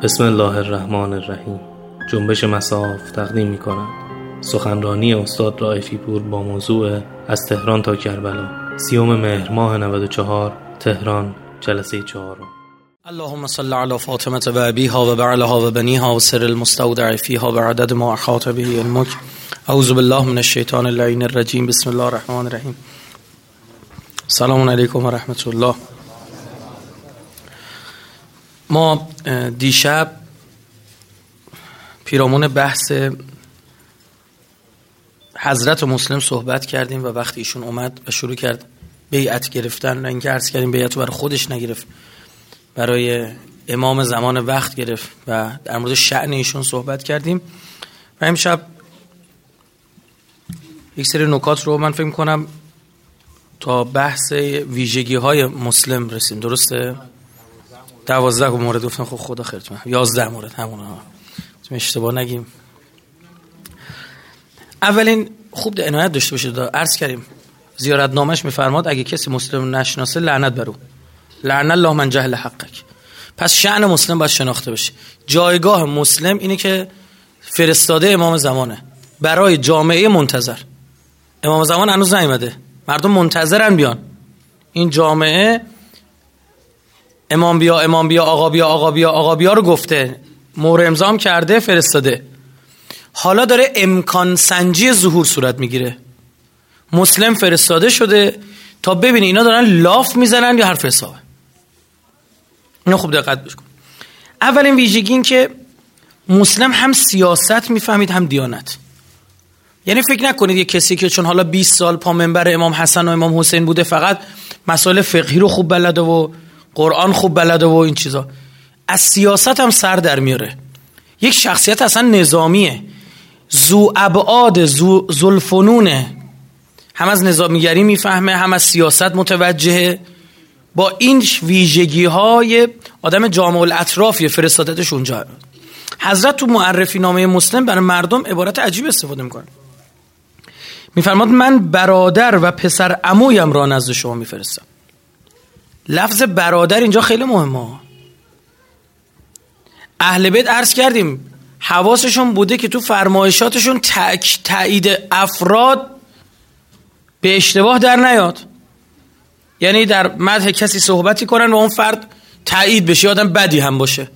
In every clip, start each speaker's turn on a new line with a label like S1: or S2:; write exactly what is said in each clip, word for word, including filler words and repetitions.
S1: بسم الله الرحمن الرحیم. جنبش مصاف تقدیم می کند سخنرانی استاد رائفی پور با موضوع از تهران تا کربلا، سیوم مهر ماه نود و چهار، تهران، جلسه چهارم.
S2: اللهم صل على فاطمة و ابیها و بعلها و بنیها و سر المستودع فیها و عدد ما احاط به علمک. اعوذ بالله من الشیطان اللعین الرجیم. بسم الله الرحمن الرحیم. سلام علیکم و رحمت الله. ما دیشب پیرامون بحث حضرت مسلم صحبت کردیم و وقتی ایشون اومد و شروع کرد بیعت گرفتن، نه اینکه عرض کردیم بیعت رو برای خودش نگرفت، برای امام زمان وقت گرفت و در مورد شأن ایشون صحبت کردیم و امشب یک سری نکات رو من فکر کنم تا بحث ویژگی های مسلم رسیم. درسته؟ دوازده مورد گفتم، خب خدا خیرتون، یازده مورد همونا، اشتباه نگیم. اولین خوب عنایت داشته باشید، عرض کردیم زیارتنامش میفرماد اگه کسی مسلم نشناسه لعنت بر او، لعن الله من جهل حقک. پس شأن مسلم باید شناخته بشه. جایگاه مسلم اینه که فرستاده امام زمانه برای جامعه منتظر. امام زمان هنوز نیومده، مردم منتظرن بیان. این جامعه امام بیا امام بیا آقا بیا آقا بیا آقا بیا رو گفته، مهر امضام کرده، فرستاده. حالا داره امکان سنجی ظهور صورت میگیره. مسلم فرستاده شده تا ببینی اینا دارن لاف میزنن یا حرف حسابه. اینو خوب دقت بکن. اولین ویژگی این که مسلم هم سیاست میفهمید هم دیانت. یعنی فکر نکنید یه کسی که چون حالا بیست سال پا منبر امام حسن و امام حسین بوده فقط مسائل فقهی رو خوب بلده و قرآن خوب بلده و این چیزا، از سیاست هم سر در میاره. یک شخصیت اصلا نظامیه، ذو ابعاد، ذو ذوالفنونه، هم از نظامیگری میفهمه هم از سیاست متوجهه. با این ویژگی های آدم جامع الاطرافیه، فرستادتش اونجا. حضرت تو معرفی نامه مسلم برای مردم عبارت عجیب استفاده میکنه. میفرماد من برادر و پسر عمویم را نزد شما میفرستم. لفظ برادر اینجا خیلی مهمه. اهل بیت عرض کردیم حواسشون بوده که تو فرمایشاتشون تأک تایید افراد به اشتباه در نیاد. یعنی در مدح کسی صحبتی کنن و اون فرد تایید بشه، آدم بدی هم باشه.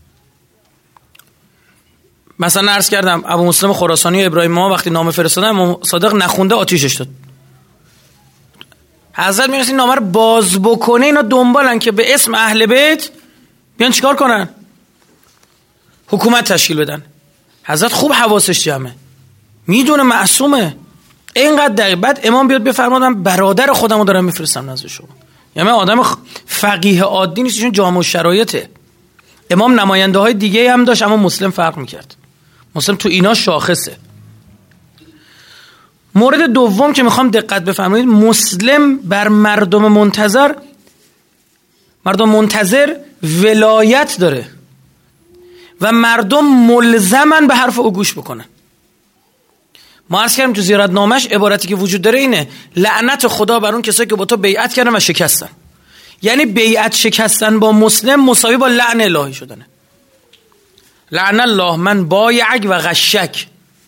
S2: مثلا عرض کردم ابو مسلم خراسانی و ابراهیم ما وقتی نامه فرستادن امام صادق نخونده آتیشش داد. حضرت میگه این نامه رو باز بکنه، اینا دنبالن که به اسم اهل بیت بیان چیکار کنن؟ حکومت تشکیل بدن. حضرت خوب حواسش جمعه، میدونه معصومه، اینقدر دقیق. بعد امام بیاد بفرمادم برادر خودمو دارم میفرستم نزد شما. یعنی آدم فقیه عادی نیست، چون جامعه و شرایطه. امام نماینده های دیگه هم داشت اما مسلم فرق میکرد. مسلم تو اینا شاخصه. مورد دوم که میخوام دقت بفرمایید، مسلم بر مردم منتظر مردم منتظر ولایت داره و مردم ملزمن به حرف او گوش بکنن. ما عرض کردیم تو زیارتنامش عبارتی که وجود داره اینه لعنت خدا بر اون کسایی که با تو بیعت کردن و شکستن. یعنی بیعت شکستن با مسلم مساوی با لعن الهی شدنه. لعن الله من بایعک و غشک.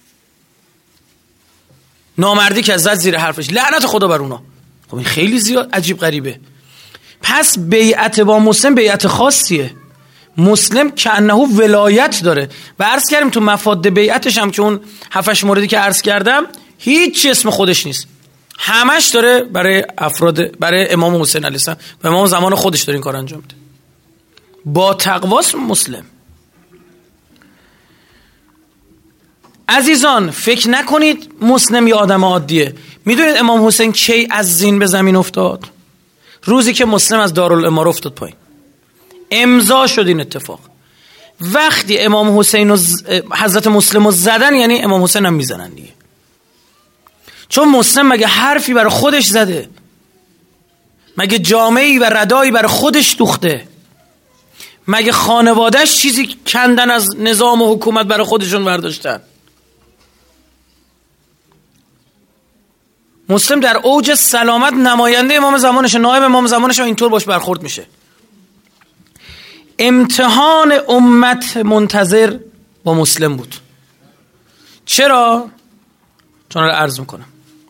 S2: نامردی که زد زیر حرفش، لعنت خدا بر اونا. خب این خیلی زیاد عجیب غریبه. پس بیعت با مسلم بیعت خاصیه. مسلم که انه ولایت داره و عرض کردیم تو مفاد بیعتش هم که اون هفتش موردی که عرض کردم هیچ اسم خودش نیست، همش داره برای افراد، برای امام حسین علیه السلام و امام زمان خودش داره این کار انجام میده. با تقواست مسلم. عزیزان فکر نکنید مسلم یه آدم عادیه. میدونید امام حسین کی از زین به زمین افتاد؟ روزی که مسلم از دارالاماره افتاد پایین. امضا شد این اتفاق. وقتی امام حسین و حضرت مسلم رو زدن یعنی امام حسین هم میزنن دیگه. چون مسلم مگه حرفی برای خودش زده؟ مگه جامعی و ردایی برای خودش دوخته؟ مگه خانوادهش چیزی کندن از نظام و حکومت برای خودشون برداشتن؟ مسلم در اوج سلامت نماینده امام زمانشه، نایب امام زمانشه و اینطور باش برخورد میشه. امتحان امت منتظر با مسلم بود. چرا؟ چون رو عرض میکنم.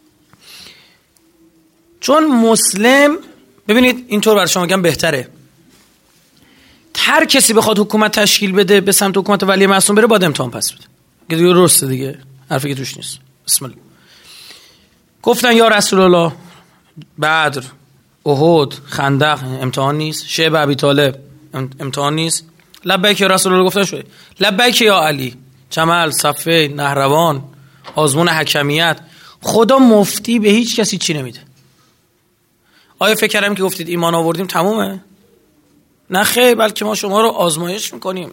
S2: چون مسلم، ببینید اینطور برای شما بگم بهتره، هر کسی بخواد حکومت تشکیل بده به سمت حکومت ولی معصوم بره باید امتحان پس بده. دیگه درسته دیگه، حرفی که توش نیست. بسم الله. گفتن یا رسول الله بدر، احد، خندق امتحان نیست؟ شعب ابی طالب امتحان نیست؟ لبیک یا رسول الله گفتن شده. لبیک یا علی، جمل، صفه، نهروان، آزمون حکمیت. خدا مفتی به هیچ کسی چی نمیده. آیا فکر کردم که گفتید ایمان آوردیم تمومه؟ نه خیر، بلکه ما شما رو آزمایش میکنیم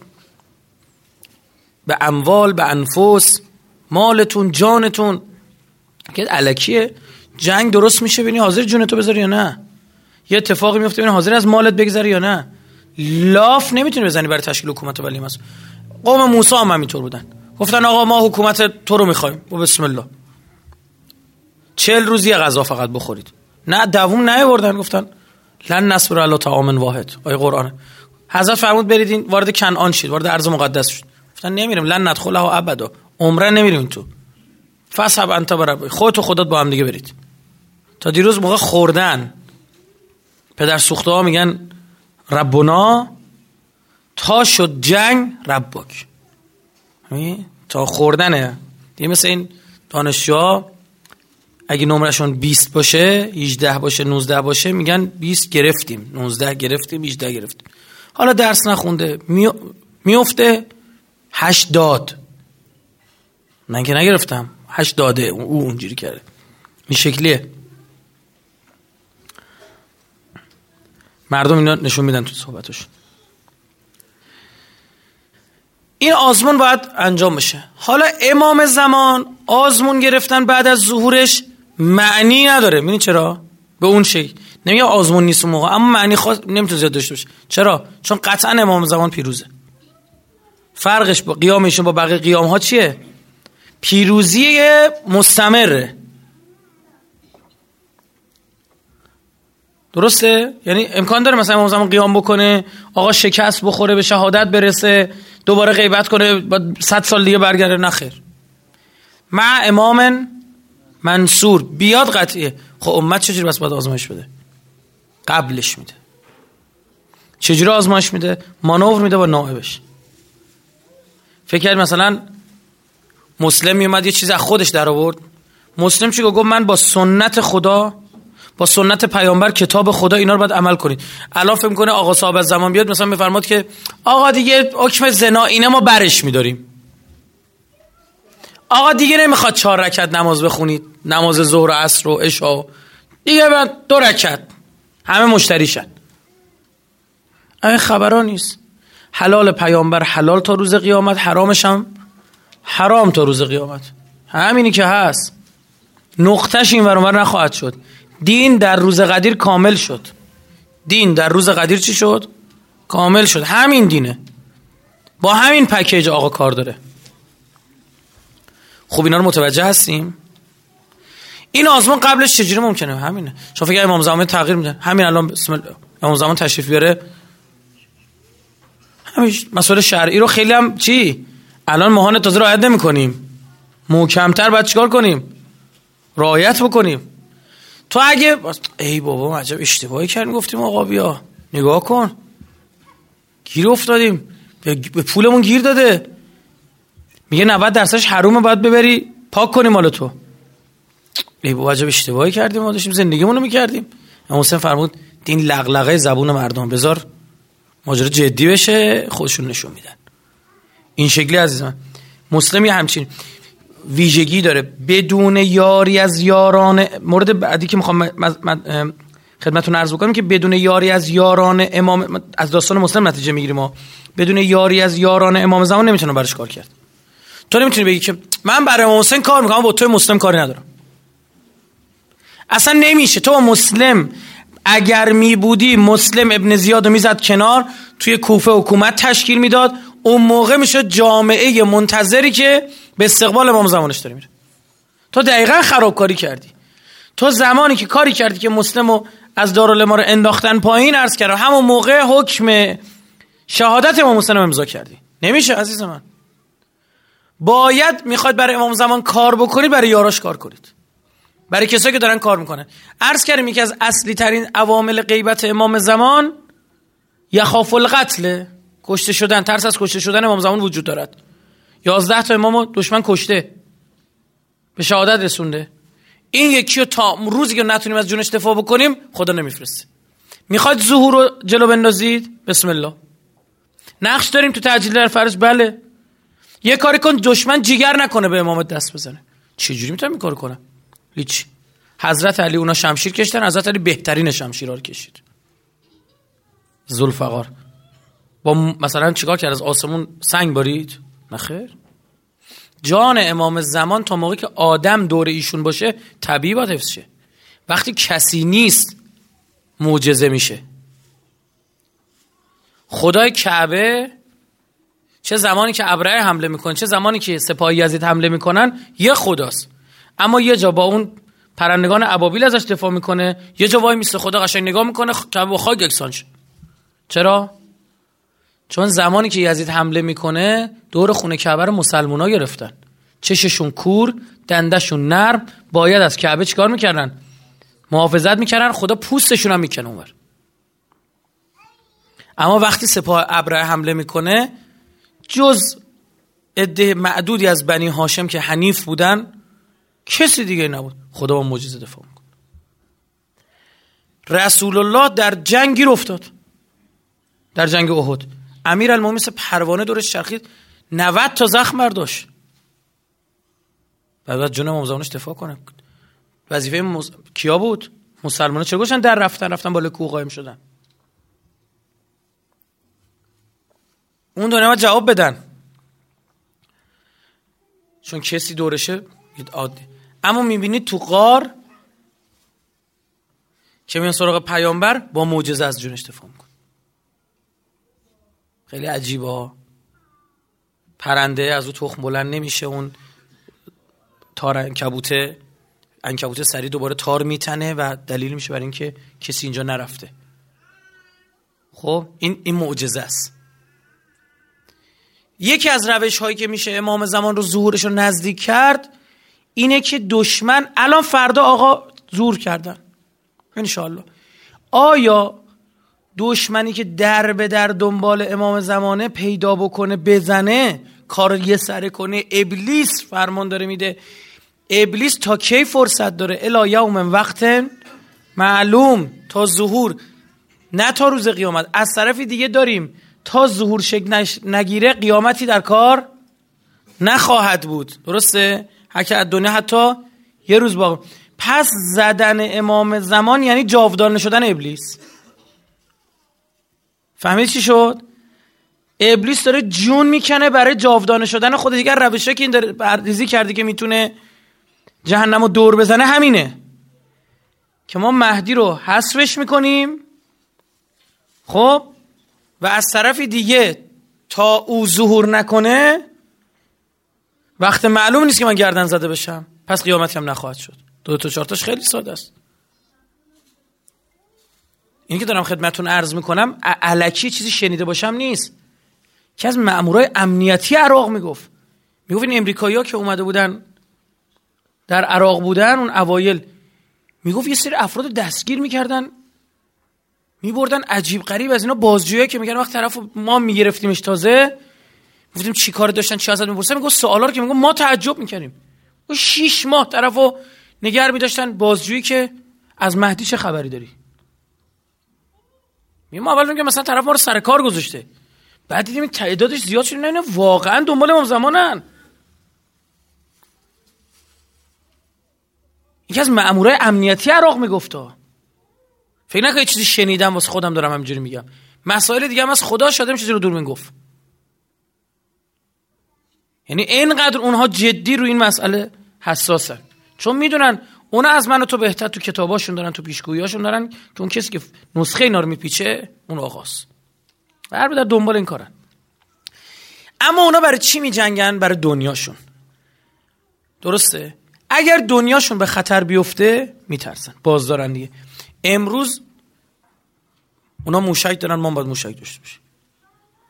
S2: به اموال، به انفس، مالتون، جانتون. که الکیه جنگ درست میشه ببینی حاضر جونتو بذاری یا نه، یه اتفاقی میفته ببینی حاضر از مالت بگذاری یا نه. لاف نمیتونی بزنی برای تشکیل حکومت ولی مسئول. قوم موسی هم همینطور بودن، گفتن آقا ما حکومت تو رو میخوایم و بسم الله چهل روز یه غذا فقط بخورید. نه دووم نیاوردن، گفتن لن نصبر علی طعام واحد. آیه قرآن. حضرت فرمود برید این وارد کنعان شید، وارد ارض مقدس شید. گفتن نمیریم، لن ندخلها ابدا، عمره نمیریم این تو. فسحب انت برب، خودت و خودت با هم دیگه برید. تا دیروز موقع خوردن پدر سوخته ها میگن ربنا، تا شد جنگ ربک. تا خوردنه دیگه. مثل این دانشجوها اگه نمرشون بیست باشه، هجده باشه، نوزده باشه، میگن بیست گرفتیم، نوزده گرفتیم، هجده گرفتیم. حالا درس نخونده میفته هشت داد، من که نگرفتم، هشت داده، او اونجوری کرده. این شکلیه مردم اینا نشون میدن تو صحبتش. این آزمون باید انجام بشه. حالا امام زمان آزمون گرفتن بعد از ظهورش معنی نداره. میدونی چرا؟ به اون شکل نمیگه آزمون نیست اون موقع، اما معنی خاص نمیتونه زیاد داشته باشه. چرا؟ چون قطعا امام زمان پیروزه. فرقش با قیامشون با بقیه قیام ها چیه؟ پیروزی مستمره. درسته؟ یعنی امکان داره مثلا امام زمان قیام بکنه، آقا شکست بخوره، به شهادت برسه، دوباره غیبت کنه، بعد صد سال دیگه برگرده؟ نخیر. مع امام منصور بیاد قطعیه. خب امت چجوری بس باید آزمایش بده؟ قبلش میده. چجوری آزمایش میده؟ مانور میده با نائبش. فکر کرد مثلا مسلم میومد یه چیز از خودش در آورد؟ مسلم چی گفت؟ من با سنت خدا، با سنت پیامبر، کتاب خدا، اینا رو باید عمل کنید. الان فکر میکنه آقا صاحب از زمان بیاد مثلا میفرماد که آقا دیگه حکم زنا اینه ما برش میداریم، آقا دیگه نمیخواد چهار رکعت نماز بخونید، نماز ظهر و عصر و عشاء، دیگه بعد دو رکعت، همه مشتریشن. این خبرا نیست. حلال پیامبر حلال تا روز قیامت، حرامش هم حرام تا روز قیامت. همینی که هست. نقطهش این ور اونور نخواهد شد. دین در روز قدیر کامل شد. دین در روز قدیر چی شد؟ کامل شد. همین دینه، با همین پکیج آقا کار داره. خب اینا رو متوجه هستیم؟ این آزمون قبلش چجوری ممکنه؟ همینه. شما فکر امام زمان تغییر میده؟ همین الان بسم الله امام زمان تشریف بیاره، همین مسئله شرعی رو خیلی هم چی الان ماهانه تازه رعایت نمی‌کنیم، محکم‌تر باید چیکار کنیم؟ رعایت بکنیم. تو اگه ای بابا عجب اشتباهی کردیم گفتیم آقا بیا نگاه کن گیر افتادیم، به پولمون گیر داده، میگه نود درصدش حرومه باید ببری پاک کنیم مال تو. ای بابا عجب اشتباهی کردیم، ما داشتیم زندگیمون رو میکردیم. اما حسین فرمود دین لغلغه زبون مردم، بذار ماجرا جدی بشه، خودشون نشون میدن. این شکلی عزیزم مسلم یه همچین ویژگی داره، بدون یاری از یاران. مورد بعدی که میخوام خدمتتون عرض بکنم که بدون یاری از یاران امام، از داستان مسلم نتیجه میگیریم ما، بدون یاری از یاران امام زمان نمیتونه برش کار کرد. تو نمیتونی بگی که من برای امام حسین کار میکنم با تو مسلم کاری ندارم. اصلا نمیشه. تو مسلم اگر میبودی مسلم ابن زیاد رو میزد کنار، توی کوفه حکومت تشکیل میداد، اون موقع میشد جامعه منتظری که به استقبال امام زمانش داره میره. تو دقیقاً خرابکاری کردی. تو زمانی که کاری کردی که مسلمو از دارالعلم رو انداختن پایین، عرض کردم همون موقع حکم شهادت امام حسین رو امضا کردی. نمیشه عزیز من. باید میخواد برای امام زمان کار بکنید، برای یاراش کار کنید، برای کسایی که دارن کار میکنن. عرض کردیم یکی از اصلی ترین عوامل غیبت امام زمان یخاف القتل، کشته شدن، ترس از کشته شدن امام زمان وجود دارد. یازده تا امامو دشمن کشته، به شهادت رسونده. این یکی رو تا روزی که نتونیم از جونش دفاع بکنیم خدا نمیفرسته. میخواید ظهور رو جلو بندازید، بسم الله. نقش داریم تو تعجیل در فرج، بله. یه کاری کن دشمن جیگر نکنه به امامت دست بزنه. چه جوری میتونم این کارو کنم؟ هیچ. حضرت علی اونا شمشیر کشتن، حضرت علی بهترین شمشیرها رو کشید. ذوالفقار با مثلا چیکار کرد؟ از آسمون سنگ بارید؟ نخیر. جان امام زمان تا موقعی که آدم دور ایشون باشه طبیعی باید حفظ شه. وقتی کسی نیست معجزه میشه. خدای کعبه چه زمانی که ابرهه حمله میکنه، چه زمانی که سپاه یزید حمله میکنن، یه خداست. اما یه جا با اون پرندگان ابابیل ازش دفاع میکنه، یه جا وای میسته خدا قشنگ نگاه میکنه کعبه با خاک یکسان شه. چرا؟ چون زمانی که یزید حمله میکنه دور خونه کعبه رو مسلمونا گرفتن، چششون کور، دندشون نرم، باید از کعبه چیکار میکردن؟ محافظت میکردن. خدا پوستشون هم میکنه اونور. اما وقتی سپاه ابرهه حمله میکنه، جز عده معدودی از بنی هاشم که حنیف بودن کسی دیگه نبود. خدا با معجزه دفاع میکنه. رسول الله در جنگ گیر افتاد، در جنگ احد. امیرالمومنین مثل پروانه دورش چرخید، نود تا زخم برداشت. بعد جون امام زمانش دفاع کنه. وظیفه مز... کیا بود؟ مسلمان‌ها. چرا گوشن در رفتن رفتن بالا کوه قایم شدن؟ اون دو نماد جواب بدن، چون کسی دورشه عادی. اما میبینید تو غار که میان سراغ پیامبر، با معجزه از جونش دفاع میکنه. خیلی عجیبه ها. پرنده از اون تخم بلند نمیشه، اون تار عنکبوته عنکبوت سری دوباره تار میتنه و دلیل میشه برای اینکه کسی اینجا نرفته. خب این این معجزه است. یکی از روش هایی که میشه امام زمان رو ظهورش رو نزدیک کرد اینه که دشمن الان فردا آقا ظهور کردن انشالله، آیا دشمنی که در به در دنبال امام زمانه پیدا بکنه بزنه، کار یه سره کنه، ابلیس فرمان داره میده. ابلیس تا کی فرصت داره؟ الی یوم وقت معلوم، تا ظهور، نه تا روز قیامت. از طرفی دیگه داریم تا ظهور شکل نگیره قیامتی در کار نخواهد بود. درسته؟ حتی از دنیا حتی یه روز باقی. پس زدن امام زمان یعنی جاودانه شدن ابلیس. فهمید چی شد؟ ابلیس داره جون میکنه برای جاودانه شدن خودش. دیگر روشه که این داره برریزی کرده که میتونه جهنم رو دور بزنه همینه که ما مهدی رو حذفش میکنیم، خب، و از طرفی دیگه تا او ظهور نکنه وقت معلوم نیست که من گردن زده بشم، پس قیامتی هم نخواهد شد. دو تا چهارتاش خیلی ساده است. این که دارم خدمتون عرض میکنم الکی چیزی شنیده باشم نیست، که از مامورای امنیتی عراق میگفت میگفت این امریکایی‌ها که اومده بودن در عراق بودن اون اوایل، میگفت یه سری افراد دستگیر میکردن میبردن، عجیب غریب از اینا بازجویی که میگن وقت طرف ما میگرفتیمش تازه گفتیم چی کار داشتن چی ازت میپرسن، میگفت سوالا رو که میگم ما تعجب میکردیم. و شش ماه طرفو نگار می‌داشتن بازجویی که از مهدی چه خبری داری. میگم اول میگم مثلا طرف ما رو سر کار گذاشته، بعد دیدیم تعدادش زیاد شده، نه نه واقعا دنبال امام زمانن. یکی از مامورای امنیتی عراق میگفتا، فکر نکنید چیزی شنیدم واسه خودم دارم همینجوری میگم، مسائل دیگه هم از خدا شاده چیزی رو دور میگفت. یعنی اینقدر اونها جدی رو این مسئله حساسن، چون میدونن اونا از من و تو بهتر تو کتاباشون دارن، تو پیشگوییاشون دارن که اون کسی که نسخه اینا رو میپیچه اون آقاست. هر در دنبال این کارن. اما اونا برای چی میجنگن؟ برای دنیاشون. درسته؟ اگر دنیاشون به خطر بیفته میترسن، بازدارن دیگه. امروز اونا موشک دارن، ما باید موشک داشته باشیم.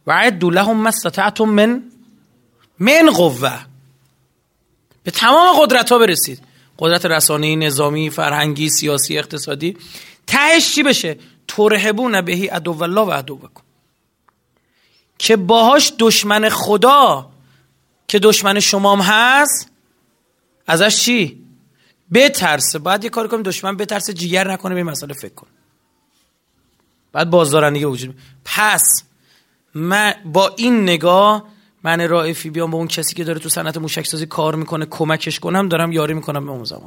S2: وعدوا لهم ما استطعتم من من قوه. به تمام قدرت ها برسید، قدرت رسانه‌ای، نظامی، فرهنگی، سیاسی، اقتصادی. تهش چی بشه؟ ترهبون بهی عدو الله و عدوکم، که باهاش دشمن خدا که دشمن شمام هست ازش چی؟ بترسه. باید یه کاری کنیم دشمن بترسه، جیگر نکنه، به این مسئله فکر کن. بعد بازدارندگی وجود. پس من با این نگاه، من رائفی بیام با اون کسی که داره تو صنعت موشک سازی کار میکنه کمکش کنم، دارم یاری میکنم به اون زمان.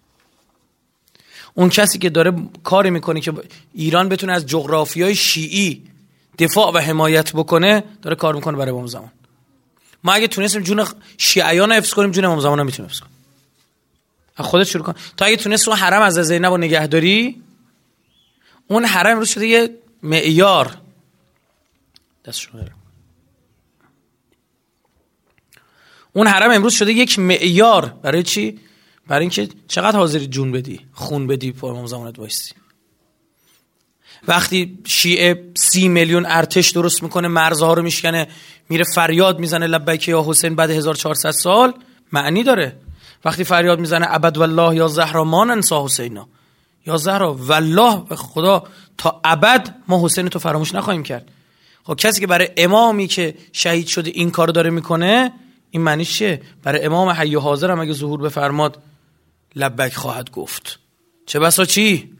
S2: اون کسی که داره کاری میکنه که ایران بتونه از جغرافیای شیعی دفاع و حمایت بکنه، داره کار میکنه برای امام زمان. ما اگه تونستیم جون شیعیان حفظ کنیم، جون امام زمان هم میتونیم حفظ کنیم. از خودت شروع کن. تا اگه تونست اون حرم از زینب و نگهداری، اون حرم امروز شده یه معیار. دستشو بگیر. اون حرم امروز شده یک معیار برای چی؟ برای اینکه چقدر حاضری جون بدی، خون بدی پا امام زمانت وایسی. وقتی شیعه سی میلیون ارتش درست میکنه، مرزها رو میشکنه، میره فریاد میزنه لبیک یا حسین بعد هزار و چهارصد سال، معنی داره. وقتی فریاد میزنه ابد والله یا زهرا ما ننسا حسینا، یا زهرا والله به خدا تا ابد ما حسین تو فراموش نخواهیم کرد. خب کسی که برای امامی که شهید شده این کارو داره میکنه، این معنیش چیه؟ برای امام حی و حاضر هم اگه ظهور بفرماد لبیک خواهد گفت. چه بسا چی؟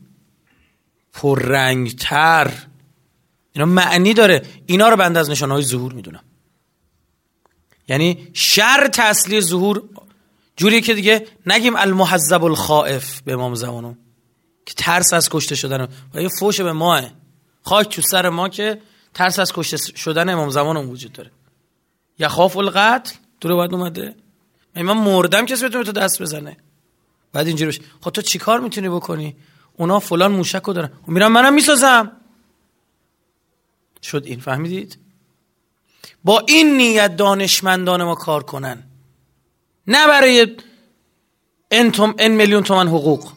S2: پررنگتر. اینا معنی داره. اینا رو بنده از نشانهای ظهور میدونم. یعنی شرط اصلی ظهور جوریه که دیگه نگیم المحذب الخائف به امام زمانم که ترس از کشته شدن، و یه فوش به ماه خاک تو سر ما که ترس از کشته شدن امام زمانم وجود داره. یخاف القتل دور باید اومده. من مردم کسی بتونه تو دست بزنه. بعد اینجوری بشه خب تو چیکار میتونی بکنی؟ اونا فلان موشکو دارن، میرم منم میسازم. شد این، فهمیدید؟ با این نیت دانشمندان ما کار کنن، نه برای ان توم ان میلیون تومان حقوق.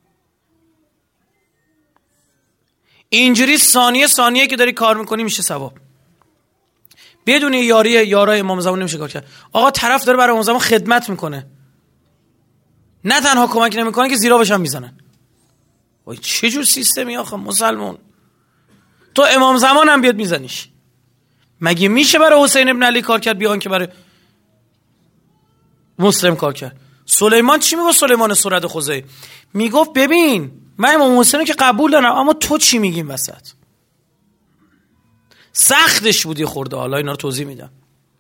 S2: اینجوری ثانیه ثانیه که داری کار میکنی میشه ثواب. بدون یاری یارای امام زمان نمیشه کار کرد. آقا طرف داره برای امام زمان خدمت میکنه، نه تنها کمک نمیکنه که زیرا بشن میزنن. وای چه جور سیستمی آخه مسلمون؟ تو امام زمان هم بیاد میزنیش. مگه میشه برای حسین ابن علی کار کرد بیان که برای مسلم کار کرد؟ سلیمان چی میگفت؟ سلیمان سرد خوزی میگفت ببین من امام حسین رو که قبول دارم، اما تو چی میگیم وسط؟ سختش بودی خورده. حالا اینا رو توضیح میدم.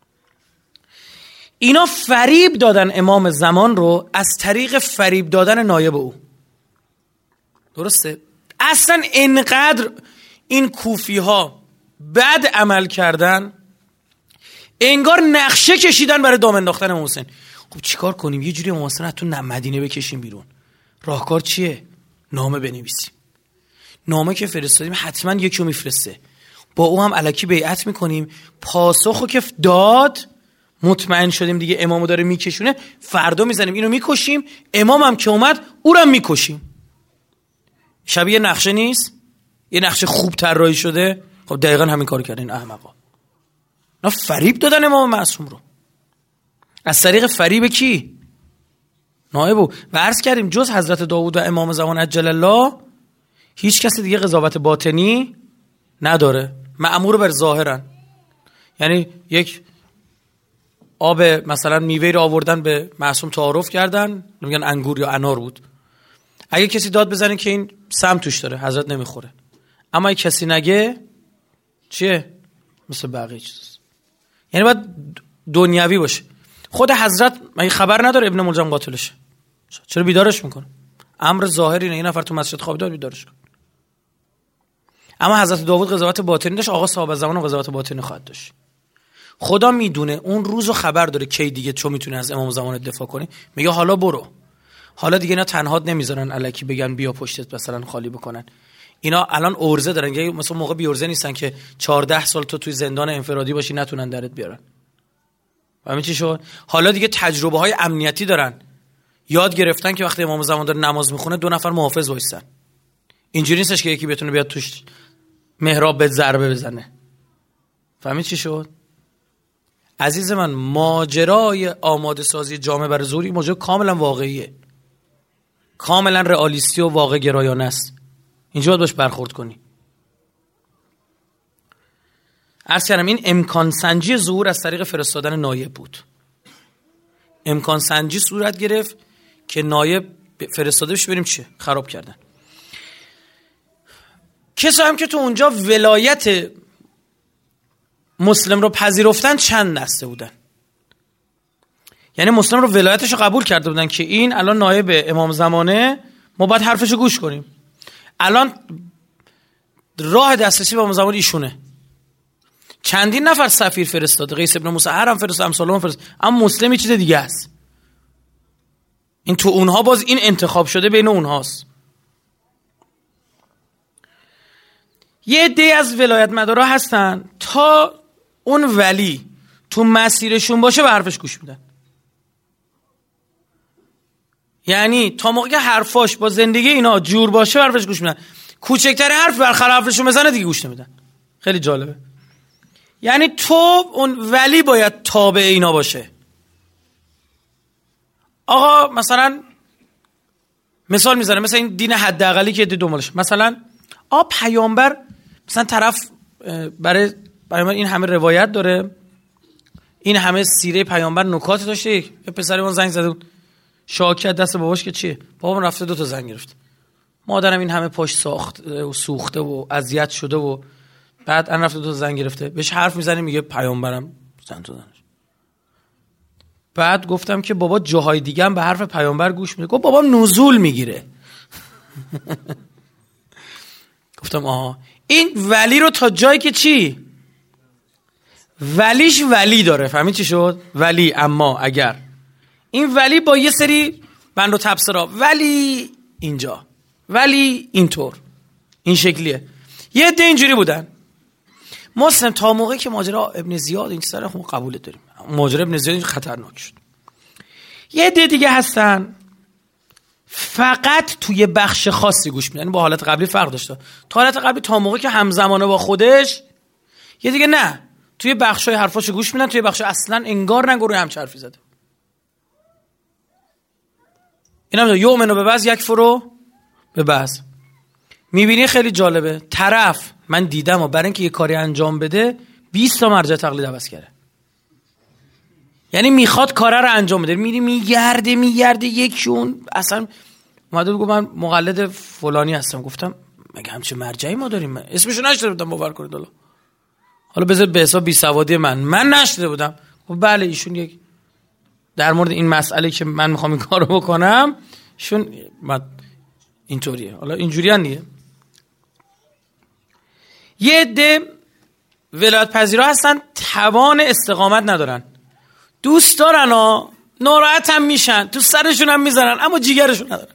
S2: اینا فریب دادن امام زمان رو از طریق فریب دادن نایب او. درسته؟ اصلا انقدر این کوفی ها بد عمل کردن، انگار نقشه کشیدن برای دام انداختن امام حسین. خب چیکار کنیم؟ یه جوری امام حسین رو تو مدینه بکشیم بیرون. راهکار چیه؟ نامه بنویسیم. نامه که فرستادیم حتما یکی رو میفرسته، با او هم الکی بیعت میکنیم. پاسخو که داد مطمئن شدیم دیگه امامو داره میکشونه، فردا میزنیم اینو میکشیم. امام هم که اومد او رو هم میکشیم. شبیه نقشه نیست؟ یه نقشه خوب طراحی شده. خب دقیقاً همین کارو کردن احمقا. نه فریب دادن امام معصوم رو از طریق فریب کی؟ نایبو. و عرض کردیم جز حضرت داوود و امام زمان عجل الله هیچ کسی دیگه قضاوت باطنی نداره، مأمور بر ظاهرن. یعنی یک آب مثلا میوه رو آوردن به معصوم تعارف کردن، میگن انگور یا انار بود. اگه کسی داد بزنه که این سم توش داره، حضرت نمیخوره. اما اگه کسی نگه چیه؟ مثل بقیه چیز. یعنی باید دنیوی باشه. خود حضرت مگه خبر نداره ابن ملجم قاتلشه؟ چرا بیدارش میکنه؟ امر ظاهری نه، یه نفر تو مسجد خوابیده بیدارش کن. اما حضرت داوود قضاوت باطنی داشت، آقا صاحب زمان قضاوت باطنی خواهد داشت. خدا میدونه اون روزو خبر داره کی دیگه تو میتونی از امام زمان دفاع کنی. میگه حالا برو. حالا دیگه اینا تنهات نمیذارن الکی بگن بیا پشتت مثلا خالی بکنن. اینا الان ارزه دارن، یعنی مثلا موقع بی ارزه نیستن که چهارده سال تو توی زندان انفرادی باشی نتونن درت بیارن. همین چی شد؟ حالا دیگه تجربه های امنیتی دارن. یاد گرفتن که وقتی امام زمان داره نماز میخونه دو نفر محافظ وایسن. اینجوری نیستش که یکی بتونه بیاد توش محراب به ضربه بزنه. فهمید چی شد؟ عزیز من، ماجرای آماده سازی جامعه برای ظهور ماجرا کاملا واقعیه، کاملا رئالیستی و واقع گرایانه است. اینجا باید باش برخورد کنی. عرض کردم این امکان سنجی ظهور از طریق فرستادن نایب بود. امکان سنجی صورت گرفت که نایب فرستاده بشه، بریم چیه خراب کردن. کسا هم که تو اونجا ولایت مسلم رو پذیرفتن چند دسته بودن. یعنی مسلم رو ولایتش رو قبول کرده بودن که این الان نایب امام زمانه، ما باید حرفش رو گوش کنیم. الان راه دسترسی به امام زمان ایشونه. چندین نفر سفیر فرستاده، قیس ابن موسی هرم فرستاد، امثال فرستاد، اما مسلم چیز دیگه است. این تو اونها باز این انتخاب شده بین اونهاست. یه عده از ولایت مدارا هستن تا اون ولی تو مسیرشون باشه به حرفش گوش میدن. یعنی تا موقعی که حرفاش با زندگی اینا جور باشه به حرفش گوش میدن. کوچکترین حرف برخلاف حرفشون بزنه دیگه گوش نمیدن. خیلی جالبه. یعنی تو اون ولی باید تابع اینا باشه. آقا مثلا مثال میزنه، مثلا این دین حداقلی که دنبالش، مثلا آ پیامبر مثلا طرف برای برای این همه روایت داره، این همه سیره پیامبر نکات داشته. یه پسر من زنگ زده بود، شاکت دست باباش که چیه، بابام رفته دو تا زنگ گرفت، مادرم این همه پاش ساخت و سوخته و اذیت شده و بعد ان رفته دو تا زنگ گرفته. بهش حرف میزنه میگه پیامبرم زن تو زنش. بعد گفتم که بابا جاهای دیگه هم به حرف پیامبر گوش میده. گفت بابام نزول میگیره. گفتم آها، این ولی رو تا جایی که چی ولیش ولی داره، فهمید چی شد؟ ولی اما اگر این ولی با یه سری بند و تبصرا، ولی اینجا، ولی اینطور، این شکلیه. یه عده اینجوری بودن. مسلم تا موقعی که ماجرا ابن زیاد این چیزا رو قبول داریم، ماجرا ابن زیاد خطرناک شد. یه عده دیگه هستن فقط توی بخش خاصی گوش میدن. با حالت قبلی فرق داشته. تا حالت قبلی تا موقعی که همزمانه با خودش، یه دیگه نه، توی بخشای حرفاشو گوش میدن، توی بخش اصلا انگار نگو روی هم حرفی زده. اینا یؤمنو به بعض یک فرو به بعض. میبینی خیلی جالبه، طرف من دیدم و برای اینکه یه کاری انجام بده بیست تا مرجع تقلید عوض کرده. یعنی میخواد کاره رو انجام بده، میری میگرده میگرده یکیون اصلا اومده بگو من مقلد فلانی هستم. گفتم مگه همچه مرجعی ما داریم؟ من اسمشو نشده بودم، باور کنید. حالا حالا بذار به حساب بی سوادی من من نشده بودم. خب بله ایشون یک در مورد این مسئله که من میخوام این کارو بکنم ایشون اینطوریه. حالا اینجوری ان دیگه. یه عده ولایت پذیرا هستن توان استقامت ندارن، دوست دارن ها، ناراحت هم میشن، تو سرشون هم میزنن، اما جیگرشون ندارن،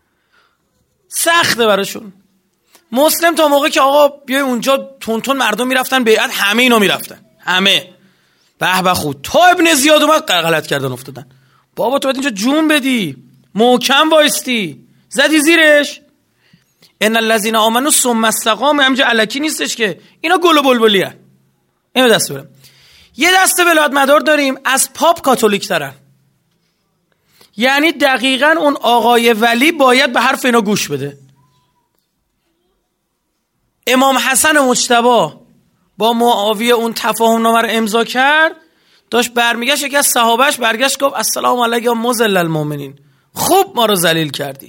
S2: سخته براشون. مسلم تا موقعی که آقا بیای اونجا تون تون مردم میرفتن بیعت، همه اینا میرفتن، همه به به خود تا ابن زیاد اومد غلط کردن افتادن. بابا تو باید اینجا جون بدی، محکم وایستی، زدی زیرش. ان الذين آمنوا ثم استقاموا، همینجا الکی نیستش که اینا گل و بلبلی ان. اینو دست برم. یه دسته ولایت مدار داریم از پاپ کاتولیک ترن. یعنی دقیقاً اون آقای ولی باید به حرف اینا گوش بده. امام حسن مجتبی با معاویه اون تفاهم نامه رو امضا کرد، داشت برمیگشت، یکی از صحابهش برگشت گفت السلام علیک یا مذل المؤمنین، خوب ما رو ذلیل کردی،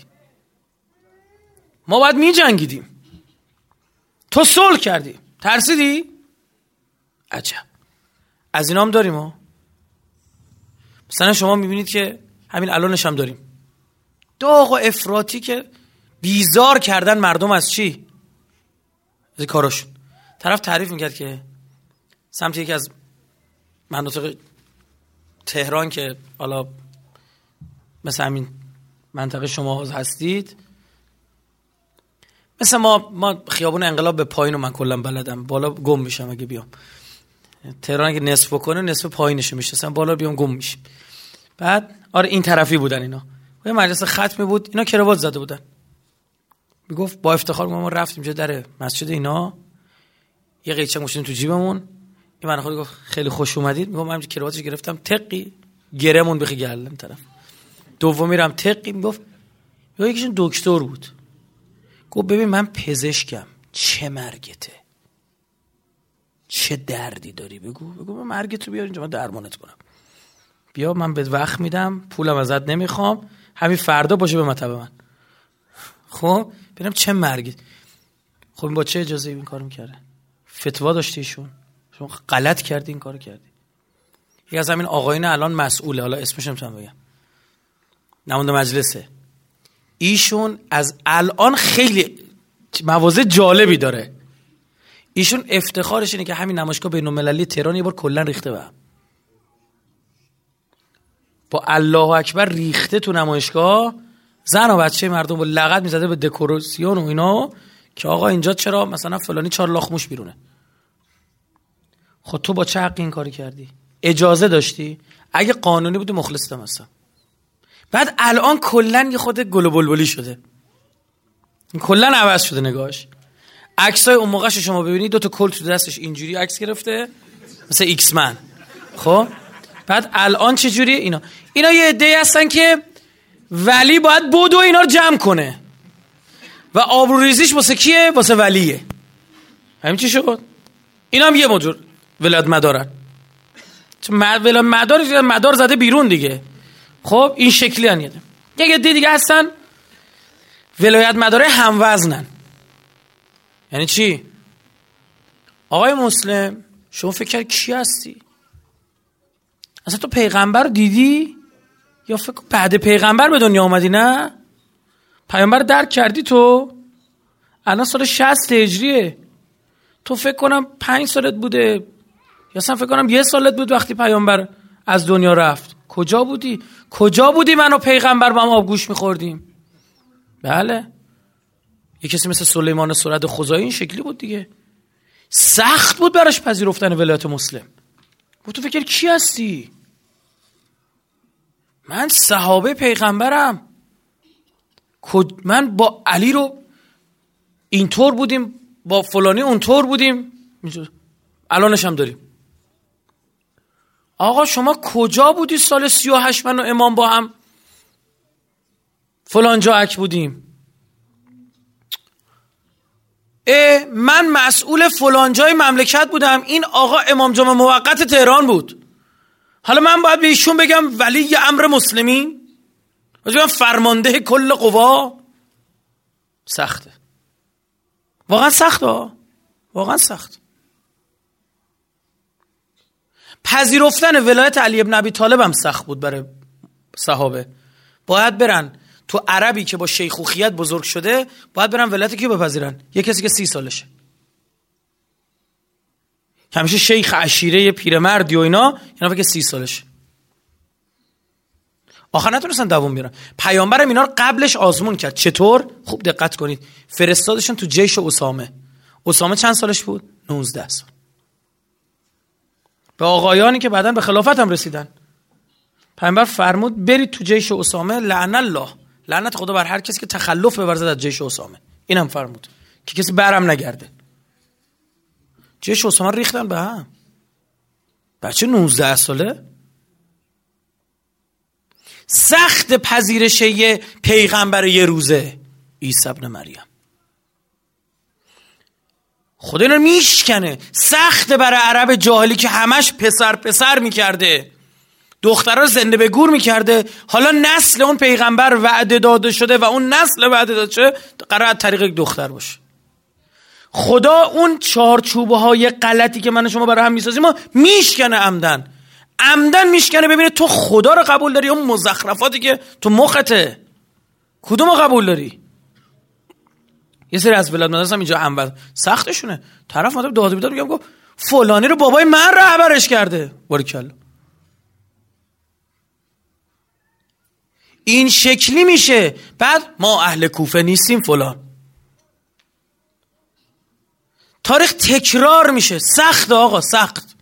S2: ما باید می جنگیدیم، تو صلح کردی، ترسیدی؟ عجب. از اینا هم داریم ها. مثلا شما میبینید که همین الانش هم داریم داغ و افراطی که بیزار کردن مردم از چی؟ از کاراشون. طرف تعریف میکرد که سمت یکی از مناطق تهران که حالا مثل همین منطقه شما هستید، مثل ما ما خیابون انقلاب به پایین و من کلا بلدم، بالا گم میشم اگه بیام. تهران اگه نصف کنه نصف پایینش میشه، بالا بیام گم میشیم. بعد آره این طرفی بودن اینا. یه مجلس ختمی بود، اینا کراوات زده بودن. میگفت با افتخار ما رفتیم چه در مسجد اینا، یه قیچه گوشتیم تو جیبمون، این من خود گفت خیلی خوش اومدید. میگم من کراواتش گرفتم تقی گرمون بخی گردم طرف. دوم میرم تقی میگفت یا یکیشون دکتر بود. گفت ببین من پزشکم، چه مرگته، چه دردی داری، بگو بگو من مرگتو بیار اینجا من درمانت کنم. بیا من بهت وقت میدم، پولم ازت نمیخوام، همین فردا باشه به مطب من. خب ببینم چه مرگی. خب این با چه اجازه این کارو میکرده؟ فتوا داشتی ایشون؟ شما غلط کردی این کارو کردی. یکی از همین آقایون الان مسئوله، حالا اسمش نمیتونم بگم، نماینده مجلسه، ایشون از الان خیلی مواضع جالبی داره. ایشون افتخارش اینه که همین نمایشگاه بین‌المللی تهران یه بار کلا ریخته به با الله اکبر ریخته تو نمایشگاه، زن و بچه مردم با لغت میزده به دکوراسیون و اینا که آقا اینجا چرا مثلا فلانی چهار لاخ موش بیرونه. خب تو با چه حقی این کاری کردی؟ اجازه داشتی؟ اگه قانونی بود مخلصتم هستم. بعد الان کلا یه خود گل و بلبلی شده، کلا عوض شده نگاهش. عکسای اون موقعش شما ببینید دو تا کل تو دستش اینجوری عکس گرفته مثل ایکس من. خب بعد الان چه جوریه اینا؟ اینا یه عده‌ای هستن که ولی باید بودو اینا رو جمع کنه و آبروریزیش واسه کیه؟ واسه ولیه. همین چی شد؟ اینا هم یه موجور ولایت مدارن، چون ولایت مدار مدار زده بیرون دیگه. خب این شکلی ان. یه عده دیگه هستن ولایت مداره هم وزنن. یعنی چی؟ آقای مسلم شما فکر کرد کی هستی؟ اصلا تو پیغمبر رو دیدی؟ یا فکر بعد پیغمبر به دنیا آمدی؟ نه پیغمبر درک کردی تو؟ الان سال شصت هجریه، تو فکر کنم پنج سالت بوده یا اصلا فکر کنم یه سالت بود وقتی پیغمبر از دنیا رفت. کجا بودی؟ کجا بودی من و پیغمبر با هم آبگوش میخوردیم؟ بله یه کسی مثل سلیمان سرد خزاعی این شکلی بود دیگه. سخت بود براش پذیرفتن ولایت مسلم. و تو فکر کی هستی؟ من صحابه پیغمبرم، من با علی رو اینطور بودیم، با فلانی اونطور بودیم، الانش هم داریم. آقا شما کجا بودی سال سی و هشت من و امام با هم فلان جا اک بودیم؟ اه من مسئول فلان جای مملکت بودم، این آقا امام جمعه موقت تهران بود، حالا من باید به ایشون بگم ولی امر مسلمین، بگم فرمانده کل قوا؟ سخته، واقعا سخته، واقعا سخت. پذیرفتن ولایت علی ابن ابی طالب هم سخت بود برای صحابه. باید برن تو عربی که با شیخوخیت بزرگ شده، باید برن ولایت کیو بپذیرن؟ یه کسی که سی سالشه، همیشه شیخ عشیره یه پیرمردی و اینا، اینا که سی سالشه. آخر نتونستن دوام بیارن. پیامبرم اینا رو قبلش آزمون کرد. چطور؟ خوب دقت کنید. فرستادشون تو جیش اسامه. اسامه چند سالش بود؟ نوزده سال. به آقایانی که بعداً به خلافت هم رسیدن، پیامبر فرمود برید تو جیش اسامه، لعن الله، لعنت خدا بر هر کسی که تخلف ببرزد از جیش اسامه. اینم فرمود که کسی برم نگرده. جیش اسامه ریختن به هم. بچه نوزده ساله. سخت پذیرش یه پیغمبر یه روزه، عیسی ابن مریم. خدا اینو میشکنه. سخت برای عرب جاهلی که همش پسر پسر میکرده، دخترها زنده به گور میکرده، حالا نسل اون پیغمبر وعده داده شده و اون نسل وعده داده شده قرار از طریق یک دختر باشه. خدا اون چارچوبه های غلطی که من و شما برای هم میسازیم ما میشکنه، عمدن عمدن میشکنه. ببینه تو خدا رو قبول داری، اون مزخرفاتی که تو مخته کدوم رو قبول داری؟ یه سری از ولاد مدرسه هم اینجا هم سختشونه. طرف مطلب داده بیدار میگم گفت فلانی رو بابای من رهبرش کرده. باریکلا. این شکلی میشه. بعد ما اهل کوفه نیستیم فلان. تاریخ تکرار میشه. سخت آقا، سخت.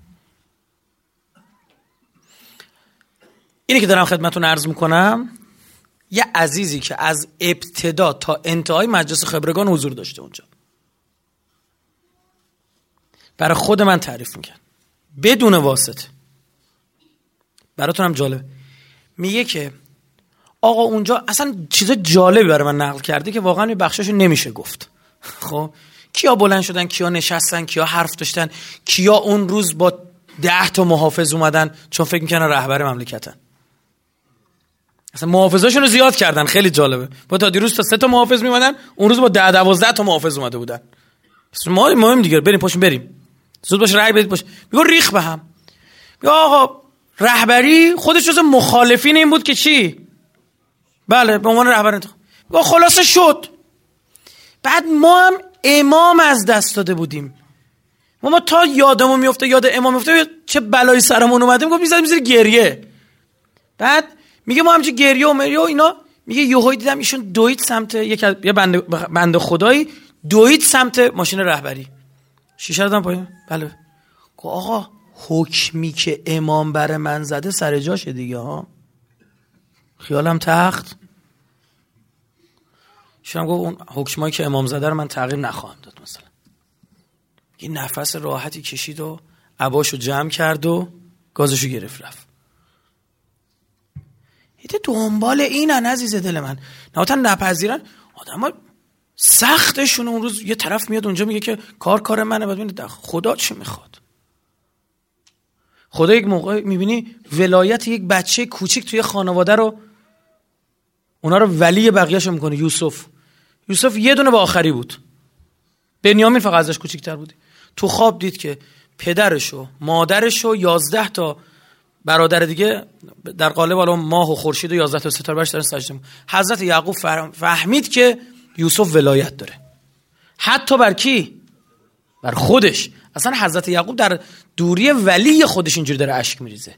S2: اینی که دارم خدمتتون عرض میکنم، یه عزیزی که از ابتدا تا انتهای مجلس خبرگان حضور داشته اونجا، برای خود من تعریف میکرد. بدون واسطه. براتون هم جالب میگه که آقا اونجا اصلا چیز جالبی برای من نقل کرده که واقعا این بخششو نمیشه گفت. خب کیا بلند شدن، کیا نشستن، کیا حرف داشتن، کیا اون روز با ده تا محافظ اومدن چون فکر میکنن رهبر مملکتن. اصلا محافظاشون رو زیاد کردن، خیلی جالبه. با تا دیروز تا سه تا محافظ میومدن، اون روز با ده دوازده تا محافظ اومده بودن. ما مهم دیگه بریم پاشیم بریم. زود باش رأی بدید باش. میگه ریخ به هم. میگه آقا رهبری خودش جز مخالفین این بود که چی؟ بله به عنوان رهبر انتخاب. میگه خلاصه شد. بعد ما هم امام از دست داده بودیم. ما, ما تا یادمون میفته یاد امام میفته چه بلایی سرمون اومده، میگه میذاریم زیر گریه. بعد میگه ما همچه گریه و مریه و اینا، میگه یهویی دیدم ایشون دوید سمت یک یه بنده بنده خدایی دوید سمت ماشین رهبری. شیشه رو دادم پایین. بله. گفت آقا حکمی که امام بر من زده سر جاشه دیگه ها. خیالم تخت. شما گفت اون حکمایی که امام زده رو من تغییر نخواهم داد. مثلا یه نفس راحتی کشید و عباشو جمع کرد و گازشو گرفت رفت. ایده دنبال اینن عزیز دل من. نهایتا نپذیرن. آدم ها سختشون اون روز یه طرف میاد اونجا میگه که کار کار منه. بعد میبینی خدا چی میخواد. خدا یک موقع میبینی ولایت یک بچه کوچیک توی خانواده رو اونا رو ولی بقیه‌شو میکنه. یوسف یوسف یه دونه با آخری بود. بنیامین فقط ازش کوچیک‌تر بود. تو خواب دید که پدرش و مادرش و یازده تا برادر دیگه در قالب الان ماه و خورشید و یازده تا ستاره برش دارن سجده میکنن. حضرت یعقوب فهمید که یوسف ولایت داره. حتی بر کی؟ بر خودش. اصلا حضرت یعقوب در دوری ولی خودش اینجوری داره اشک میریزه.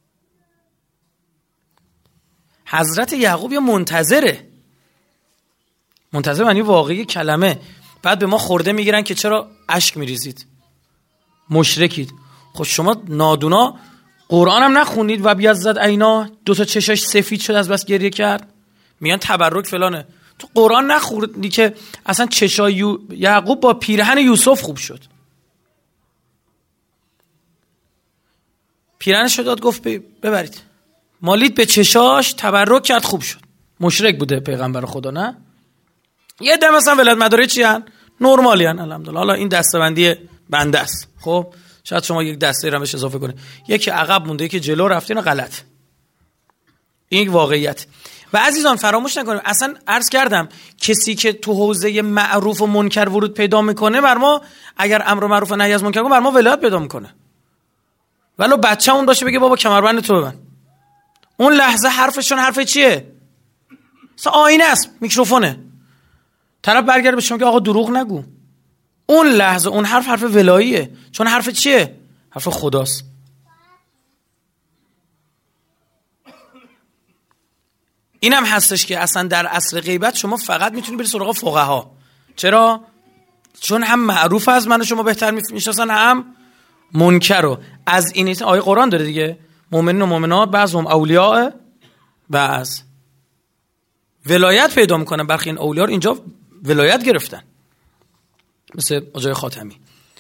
S2: حضرت یعقوب یه منتظره. منتظر معنی واقعی کلمه. بعد به ما خورده میگیرن که چرا اشک میریزید، مشرکید. خب شما نادونا قرآن هم نخونید و بیازد عینا، دو تا چشاش سفید شد از بس گریه کرد. میان تبرک فلانه. تو قرآن نخوندی که اصلا چشای یعقوب با پیرهن یوسف خوب شد. پیرهنش رو داد گفت ببرید. مالید به چشاش تبرک کرد خوب شد. مشرک بوده پیغمبر خدا نه؟ یه ده مثلا ولایت مدارک چی هن؟ نرمالی هن الحمدلله. حالا این دستبندی بنده است. خب شاید شما یک دسته رو بهش اضافه کنید. یکی عقب مونده یکی جلو رفته اینا غلط. این یک واقعیت. و عزیزان فراموش نکنیم اصلا عرض کردم کسی که تو حوزه معروف و منکر ورود پیدا میکنه بر ما اگر امر معروف و نهی از منکر کنه بر ما ولایت پیدا میکنه. ولو بچه‌مون باشه بگه بابا کمربند تو ببند. اون لحظه حرفشون حرف چیه؟ مثلا آینه است، میکروفونه. طرف برگرده به شما که آقا دروغ نگو. اون لحظه اون حرف حرف ولاییه. چون حرف چیه؟ حرف خداست. اینم هستش که اصلا در اصل غیبت شما فقط میتونی بری سراغ فقها. چرا؟ چون هم معروف از من و شما بهتر میشناسن هم منکر رو. از این آیه قرآن داره دیگه. مؤمنین و مؤمنات بعضهم اولیاء بعض. ولایت پیدا میکنن. برخی این اولیاء اینجا ولایت گرفتن. مثل آجای خاتمی.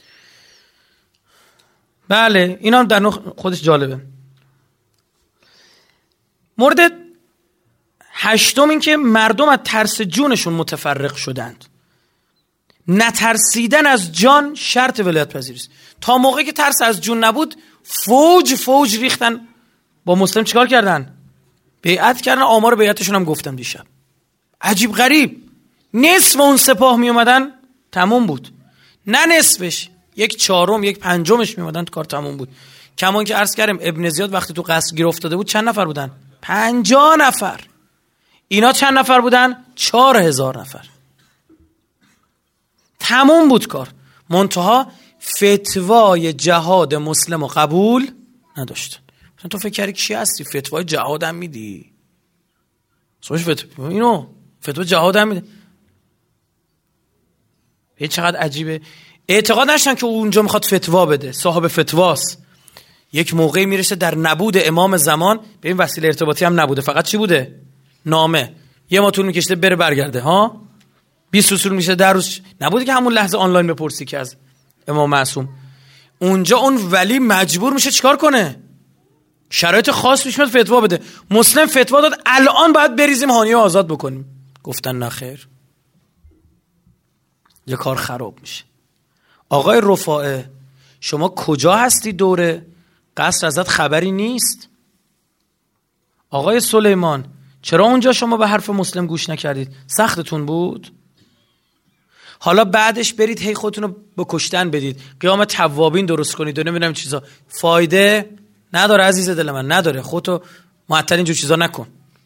S2: بله این هم در خودش جالبه. مورد هشتم این که مردم از ترس جونشون متفرق شدند. نترسیدن از جان شرط ولایت پذیری است. تا موقعی که ترس از جون نبود فوج فوج ریختن. با مسلم چیکار کردن؟ بیعت کردن. آمار بیعتشون هم گفتم دیشب. عجیب غریب. نصف اون سپاه می اومدن تموم بود. نه نصفش، یک چهارم یک پنجمش می اومدن کار تموم بود. کمان که عرض کردم ابن زیاد وقتی تو قصر گیر افتاده بود چند نفر بودن؟ پنجاه نفر. اینا چند نفر بودن؟ چهار هزار نفر. تموم بود کار. منتها فتوای جهاد مسلم رو قبول نداشتن. تو فکر کردی چی هستی؟ فتوای جهاد هم میدی؟ سوش فتوا اینو فتوا جهاد هم میده. یه چقدر عجیبه. اعتقاد نشدن که اونجا میخواد فتوا بده. صاحب فتواست. یک موقعی میرسه در نبود امام زمان به این وسیله ارتباطی هم نبوده. فقط چی بوده؟ نامه. یه ما طول میکشته بره برگرده ها. بیست اصول میشه در روز نبوده که همون لحظه آنلاین بپرسی که از امام معصوم. اونجا اون ولی مجبور میشه چیکار کنه؟ شرایط خاص پیش میاد فتوا بده. مسلم فتوا داد الان باید بریزیم هانیه آزاد بکنیم. گفتن نه خیر، یه کار خراب میشه. آقای رفاعه شما کجا هستی؟ دوره قصر ازت خبری نیست. آقای سلیمان چرا اونجا شما به حرف مسلم گوش نکردید؟ سختتون بود؟ حالا بعدش برید هی خودتون رو به کشتن بدید، قیام توابین درست کنید و نمیدونم چیزا. فایده نداره عزیز دل من، نداره. خودتو معطل اینجور چیزا نکن.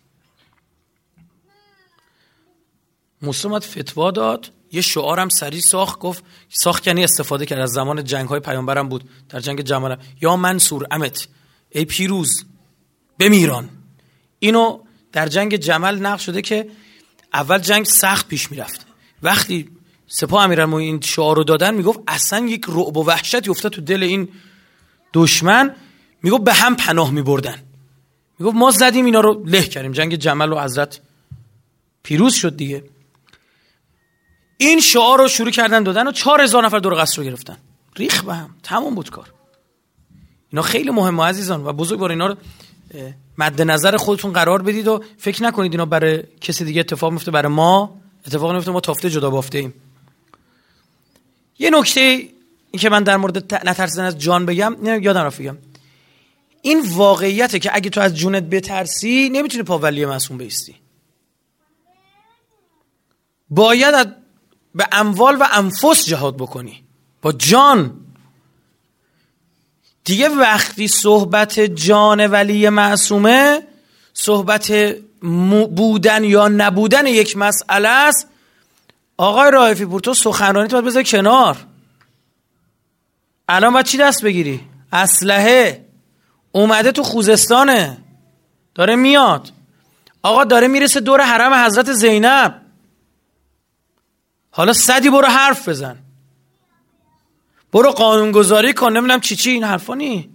S2: مسلم فتوا داد، یه شعارم سریع ساخت، گفت ساخت یعنی استفاده کرد، از زمان جنگ های پیامبرم بود، در جنگ جمل، یا منصور امت، ای پیروز بمیران. اینو در جنگ جمل نقل شده که اول جنگ سخت پیش میرفت، وقتی سپاه امیرالمومنین این شعار رو دادن میگفت اصلا یک رعب و وحشتی افتاد تو دل این دشمن، میگفت به هم پناه میبردن، میگفت ما زدیم اینا رو له کردیم. جنگ جمل و حضرت پیروز شد دیگه. این شعار رو شروع کردن دادن و چهار هزار نفر دور قصر رو گرفتن، ریخ به هم، تمام بود کار. اینا خیلی مهمه عزیزان و بزرگوار، اینا رو مد نظر خودتون قرار بدید و فکر نکنید اینا برای کسی دیگه اتفاق میفته، برای ما اتفاق نمیفته، ما تافته جدا بافته ایم. یه نکته این که من در مورد نترسیدن از جان بگم، نه یادم رفت بگم، این واقعیته که اگه تو از جونت بترسی نمیتونی پا ولی معصوم بایستی. باید به اموال و انفس جهاد بکنی، با جان. دیگه وقتی صحبت جان ولی معصومه، صحبت بودن یا نبودن یک مسئله است، آقای رائفی پور تو سخنرانی تو باید بذاری کنار. الان باید چی دست بگیری؟ اسلحه. اومده تو خوزستانه، داره میاد، آقا داره میرسه دور حرم حضرت زینب، حالا صدی برو حرف بزن، برو قانونگذاری کن، نمیدونم چی چی، این حرفا نی.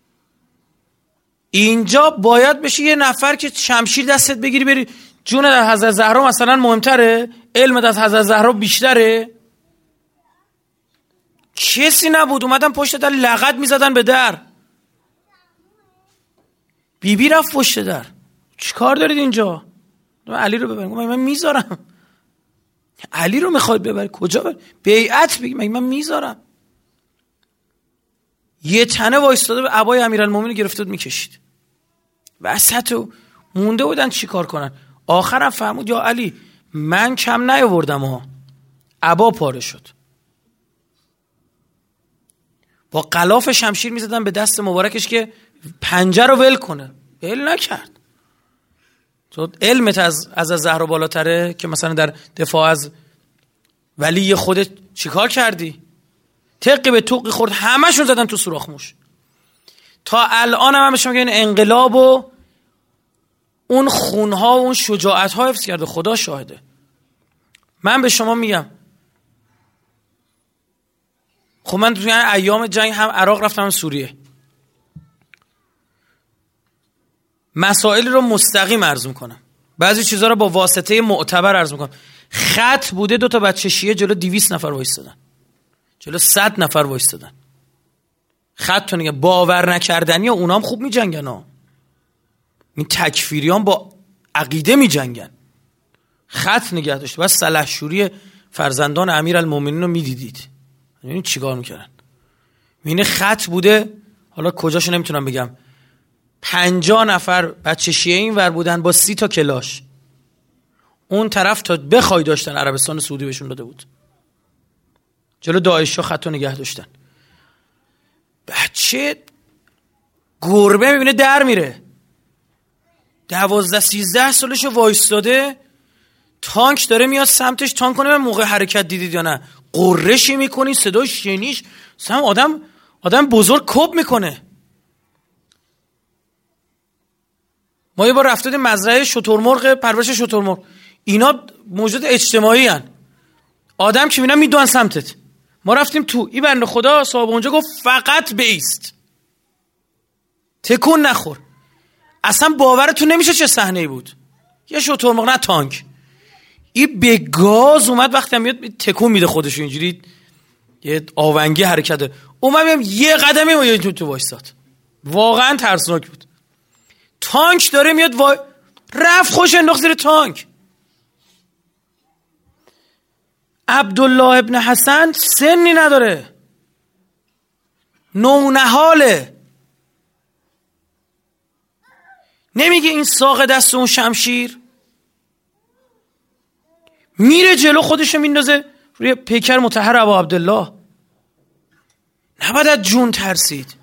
S2: اینجا باید بشی یه نفر که شمشیر دستت بگیری بری. جون در حضرت زهرا مثلا مهمتره؟ علم از حضرت زهرا بیشتره؟ کسی نبود، اومدن پشت در لغت میزدن به در، بی بی رفت پشت در. چی کار دارید اینجا؟ علی رو ببرید. من میذارم. علی رو میخواید ببرید کجا ببرید؟ بیعت بگید. من میذارم. یه تنه وایستاده به عبای امیرالمومنین گرفته میکشید وسط و مونده بودن چی کار کنن. آخرم فهمود یا علی من کم نیاوردم ها، عبا پاره شد. با غلاف شمشیر میزدن به دست مبارکش که پنجه رو ول کنه، ول نکرد. تو علمت از از زهرا بالاتره که مثلا در دفاع از ولی خودت چیکار کردی؟ تقی به توقی خورد، همشون زدن تو سوراخ موش. تا الان هم همشون میگن انقلاب و اون خونها و اون شجاعت ها حفظ کرده. خدا شاهده. من به شما میگم خب من توی ایام جنگ هم عراق رفتم، هم سوریه، مسائل رو مستقیم عرض میکنم، بعضی چیزها رو با واسطه معتبر عرض میکنم. خط بوده دو تا بچه شیعه جلو دویست نفر وایستادن، جلو صد نفر وایستادن. خط تو نگه باور نکردنی و اونا هم خوب می جنگن ها. این تکفیریان با عقیده می جنگن. خط نگه داشته. بس سلحشوری فرزندان امیرالمومنین رو می دیدید. این چیکار میکردن؟ این خط بوده، حالا کجاشو نمیتونم بگم، پنجاه نفر بچه شیعه این ور بودن با سی تا کلاش. اون طرف تا بخوای داشتن عربستان سعودی بهشون داده بود. جلو داعش‌ها خط رو نگه داشتن. بچه گربه میبینه در میره، دوازده سیزده سالشو وایستاده، تانک داره میاد سمتش. تانک کنه. من موقع حرکت دیدید یا نه؟ قرشی میکنی، صدای شنیش، سم آدم آدم بزرگ کب میکنه. ما یه بار رفتیم مزرعه شترمرغ، پرورش شترمرغ. اینا موجود اجتماعی هن. آدم که میبینن میدوان سمتت. ما رفتیم تو، این بنده خدا صاحب اونجا گفت فقط بیست، تکون نخور. اصلا باورتون نمیشه چه صحنه‌ای بود. یه شترمرغ، نه تانک، این به گاز اومد. وقتی میاد تکون میده خودشو اینجوری، یه آونگی حرکت اومد میگم یه قدمی و یه تو تو وایساد. واقعا ترسناک بود. تانک داره میاد وای... رفت خوش انداخت زیر تانک. عبدالله ابن حسن سنی نداره، نونهاله، نمیگه این ساق دست اون شمشیر، میره جلو خودشو میندازه روی پیکر مطهر ابا عبدالله. نباید از جون ترسید.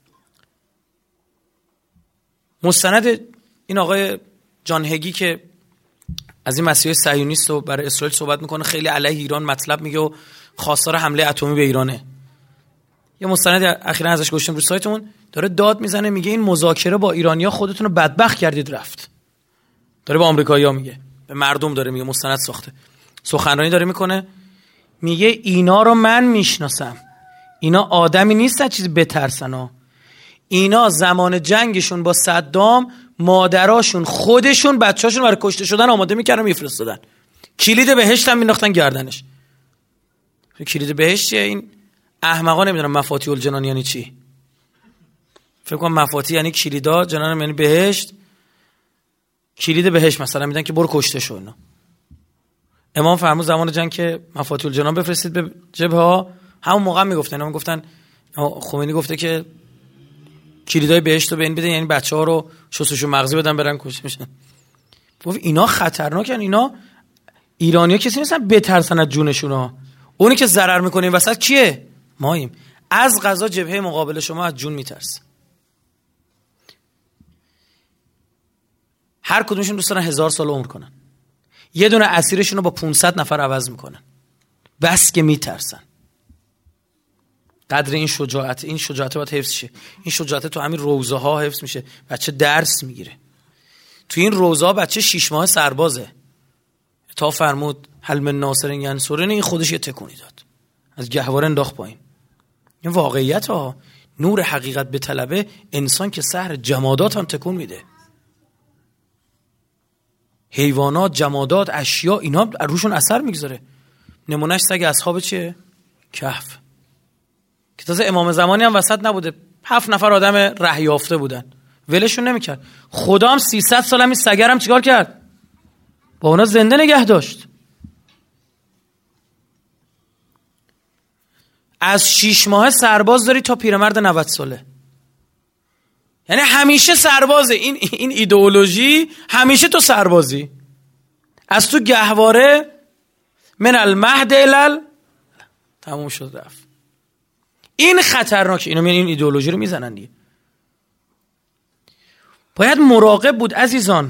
S2: مستند این آقای جان هگی که از این مسیح صهیونیست رو برای اسرائیل صحبت میکنه، خیلی علیه ایران مطلب میگه و خواستار حمله اتمی به ایرانه. یه مستند اخیراً ازش گوشتم رو سایتمون، داره داد میزنه میگه این مذاکره با ایرانیا خودتون رو بدبخت کردید رفت. داره به آمریکایی‌ها میگه، به مردم داره میگه، مستند ساخته. سخنرانی داره میکنه میگه اینا رو من میشناسم، اینا آدمی نیستن چیزی بترسن ها. اینا زمان جنگشون با صدام مادراشون خودشون بچه‌هاشون برای کشته شدن آماده میکردن میفرستادن. کلید بهشت هم مینداختن گردنش. کلید بهشت چیه؟ این احمقا نمیدونم مفاتیح الجنان یعنی چی. فکر کنم مفاتیح یعنی کلیدا، جنان یعنی بهشت. کلید بهشت مثلا میدن که برو کشته شو. اینا امام فرمود زمان جنگ که مفاتیح الجنان بفرستید به جبهه ها، همون موقع میگفتن، همون گفتن خمینی گفته که کلیدای بهشت رو به این بدن، یعنی بچه‌ها رو شستشو مغزی بدن برن کشته میشن. گفت اینا خطرناکن، اینا ایرانی‌ها کسی نیستن بترسن از جونشون ها. اونی که ضرر میکنه این وسط کیه؟ ماییم. از قضا جبهه مقابل شما از جون میترسه. هر کدومشون دوست دارن هزار سال عمر کنن، یه دونه اسیرشون رو با پانصد نفر عوض میکنن، بس که میترسن. قدر این شجاعت، این شجاعت باید حفظ شه. این شجاعت تو همین روزه ها حفظ میشه. بچه درس میگیره تو این روزه ها. بچه شش ماه سربازه، تا فرمود هل من ناصر ینصرنی، این خودش یه تکونی داد، از گهواره انداخت پایین. این واقعیت ها. نور حقیقت به طلبه انسان که سحر جمادات هم تکون میده. حیوانات، جمادات، اشیا، اینا روشون اثر میگذاره. نمونهش سگ اصحاب چیه؟ کهف، که تازه امام زمانی هم وسط نبوده، هفت نفر آدم ره یافته بودن، ولشون نمیکرد. خدا هم سیصد سال هم این سگر هم چیکار کرد؟ با اونا زنده نگه داشت. از شیش ماه سرباز داری تا پیرمرد نود ساله، یعنی همیشه سربازه. این این ایدئولوژی همیشه تو سربازی، از تو گهواره من المهد الال تموم شد رفت. این خطرناکه. اینو میگن این ایدئولوژی رو میزنن دیگه. باید مراقب بود عزیزان.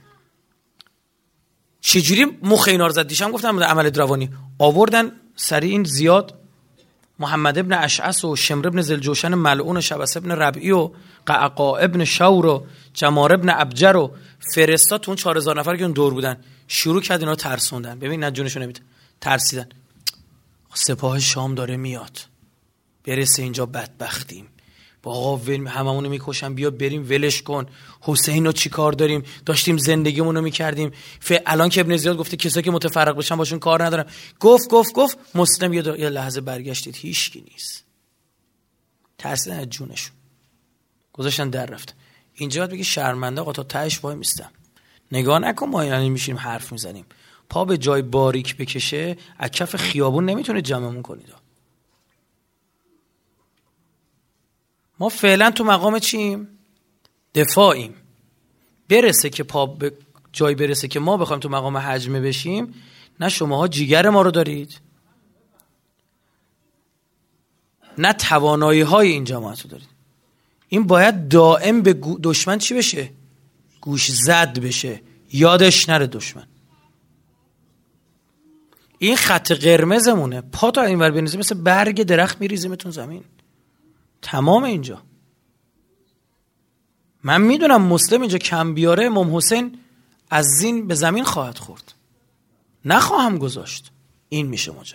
S2: چجوری مخ اینا رو زد؟ دیشم گفتم عمل روانی آوردن سری این زیاد محمد ابن اشعث و شمر ابن ذوالجوشن ملعون و شبس ابن ربعی و قعقاع ابن شور و جمار ابن ابجر و فرستاد تو اون چهار هزار نفر که اون دور بودن، شروع کرد اینا ترسوندن. ببین نه جونشون نمیده، ترسیدن. سپاه شام داره میاد، برسه اینجا بدبختیم، با آقا ول هممون رو میکشن، بیا بریم ولش کن. حسین رو چی کار داریم؟ داشتیم زندگیمون رو میکردیم. الان که ابن زیاد گفته کسایی که متفرق بشن باشون کار ندارم. گفت گفت گفت مسلم یه, یه لحظه برگشتید هیچکی نیست. ترسیدن از جونشون، گذاشتن در رفت. اینجا باید بگی شرمنده آقا تا تهش وای میستم. نگاه نکن ما یعنی میشیم حرف میزنیم، پا به جای باریک بکشه از کف خیابون نمیتونه جمعمون کنید. ما فعلا تو مقام چیم؟ دفاعیم. برسه که پا به جای برسه که ما بخوایم تو مقام هجمه بشیم، نه شماها جیگر ما رو دارید، نه توانایی های این جماعت رو دارید. این باید دائم به دشمن چی بشه؟ گوش زد بشه، یادش نره دشمن. این خط قرمزمونه. پا تا این ور بنویسه مثل برگ درخت میریزیمتون زمین. تمام اینجا. من میدونم مسلم اینجا کم بیاره امام حسین از زین به زمین خواهد خورد، نخواهم گذاشت. این میشه ماجرا.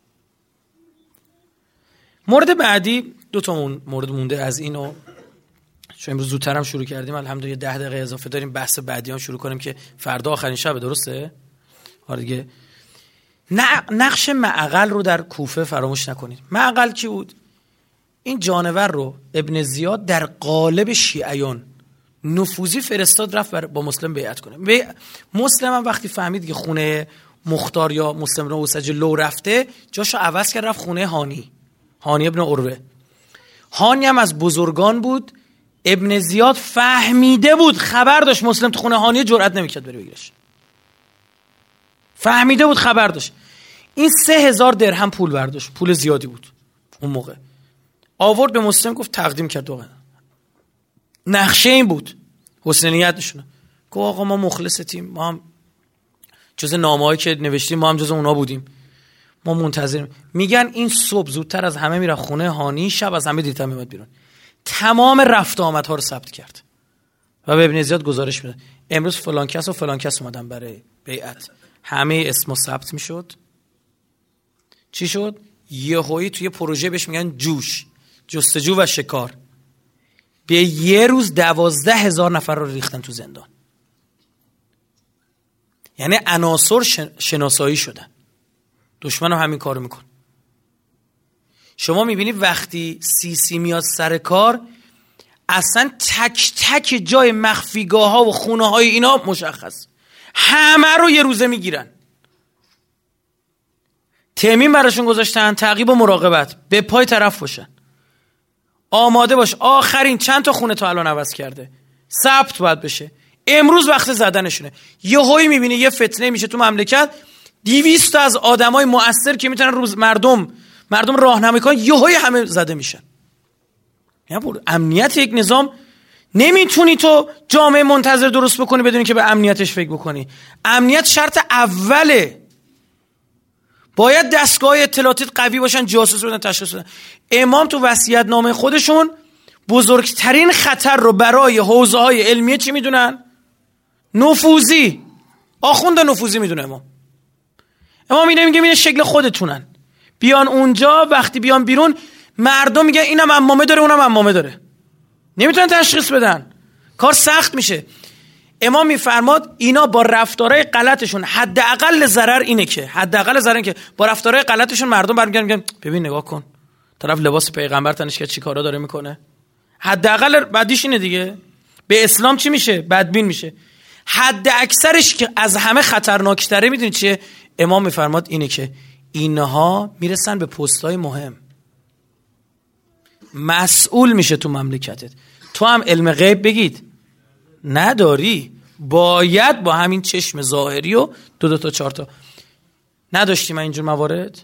S2: مورد بعدی، دو تا مورد مونده از اینو، چون امروز زودتر هم شروع کردیم الحمدلله، ده دقیقه اضافه داریم. بحث بعدی هم شروع کنیم که فردا آخرین شب، درسته؟ آره دیگه. نقش معقل رو در کوفه فراموش نکنید. معقل کی بود؟ این جانور رو ابن زیاد در قالب شیعیان نفوذی فرستاد رفت با مسلم بیعت کنه. مسلم هم وقتی فهمید که خونه مختار یا مسلم رو اوسج لو رفته، جاشو عوض کرد رفت خونه هانی هانی ابن عروه. هانی هم از بزرگان بود. ابن زیاد فهمیده بود، خبر داشت مسلم تو خونه هانی، جرئت نمیکرد بره بگیرش. فهمیده بود، خبر داشت. این سه هزار درهم پول برداشت، پول زیادی بود اون موقع، آورد به مسلم گفت تقدیم کرد. واقعا نقشه این بود، حسن نیت نشونه. گفت آقا ما مخلصتیم، ما هم جز نامه‌هایی که نوشتیم ما هم جز اونا بودیم، ما منتظریم. میگن این صبح زودتر از همه میره خونه هانی، شب از همه دیرتر میاد بیرون. تمام رفت آمدها رو ثبت کرد و به ابن زیاد گزارش میداد امروز فلان کس و فلان کس اومدن برای بیعت. همه اسمو ثبت میشد. چی شد؟ یهویی توی پروژه بهش میگن جوش، جستجو و شکار، به یه روز دوازده هزار نفر رو ریختن تو زندان. یعنی عناصر شناسایی شدن. دشمن هم همین کارو میکن. شما میبینی وقتی سیسی میاد سر کار، اصلا تک تک جای مخفیگاه ها و خونه های اینا مشخص، همه رو یه روزه میگیرن. تامین براشون گذاشتن، تعقیب و مراقبت، به پای طرف باشن، آماده باش. آخرین چند تا خونه تا الان عوض کرده، ثبت باید بشه، امروز وقت زدنشونه. یه هایی میبینی یه فتنه میشه تو مملکت، دویست تا از آدمای مؤثر که میتونن روز مردم مردم راهنمایی کنن، یه هایی همه زده میشن. یعنی امنیت یک نظام نمیتونی تو جامعه منتظر درست بکنی بدونی که به امنیتش فکر بکنی. امنیت شرط اوله. باید دستگاه اطلاعاتی قوی باشن، جاسوس بدن، تشخیص بدن. امام تو وصیت نامه خودشون بزرگترین خطر رو برای حوزه های علمیه چی میدونن؟ نفوذی. آخوند نفوذی میدونه امام. امام اینه میگه این شکل خودتونن، بیان اونجا، وقتی بیان بیرون مردم میگن اینم عمامه داره اونم عمامه داره، نمیتونن تشخیص بدن، کار سخت میشه. امام میفرماد اینا با رفتارهای غلطشون حداقل ضرر اینه که حداقل ضرر اینه که با رفتارهای غلطشون مردم برمیگردن میگن ببین نگاه کن طرف لباس پیغمبر تنش که چی کارا داره میکنه. حداقل بعدیش اینه دیگه. به اسلام چی میشه؟ بدبین میشه. حد اکثرش که از همه خطرناکتره میدونی چیه؟ امام میفرماد اینه که اینها میرسن به پست‌های مهم، مسئول میشه تو مملکتت. تو هم علم غیب بگید نداری، باید با همین چشم ظاهری و دو دو تا چهار تا. نداشتیم اینجور موارد؟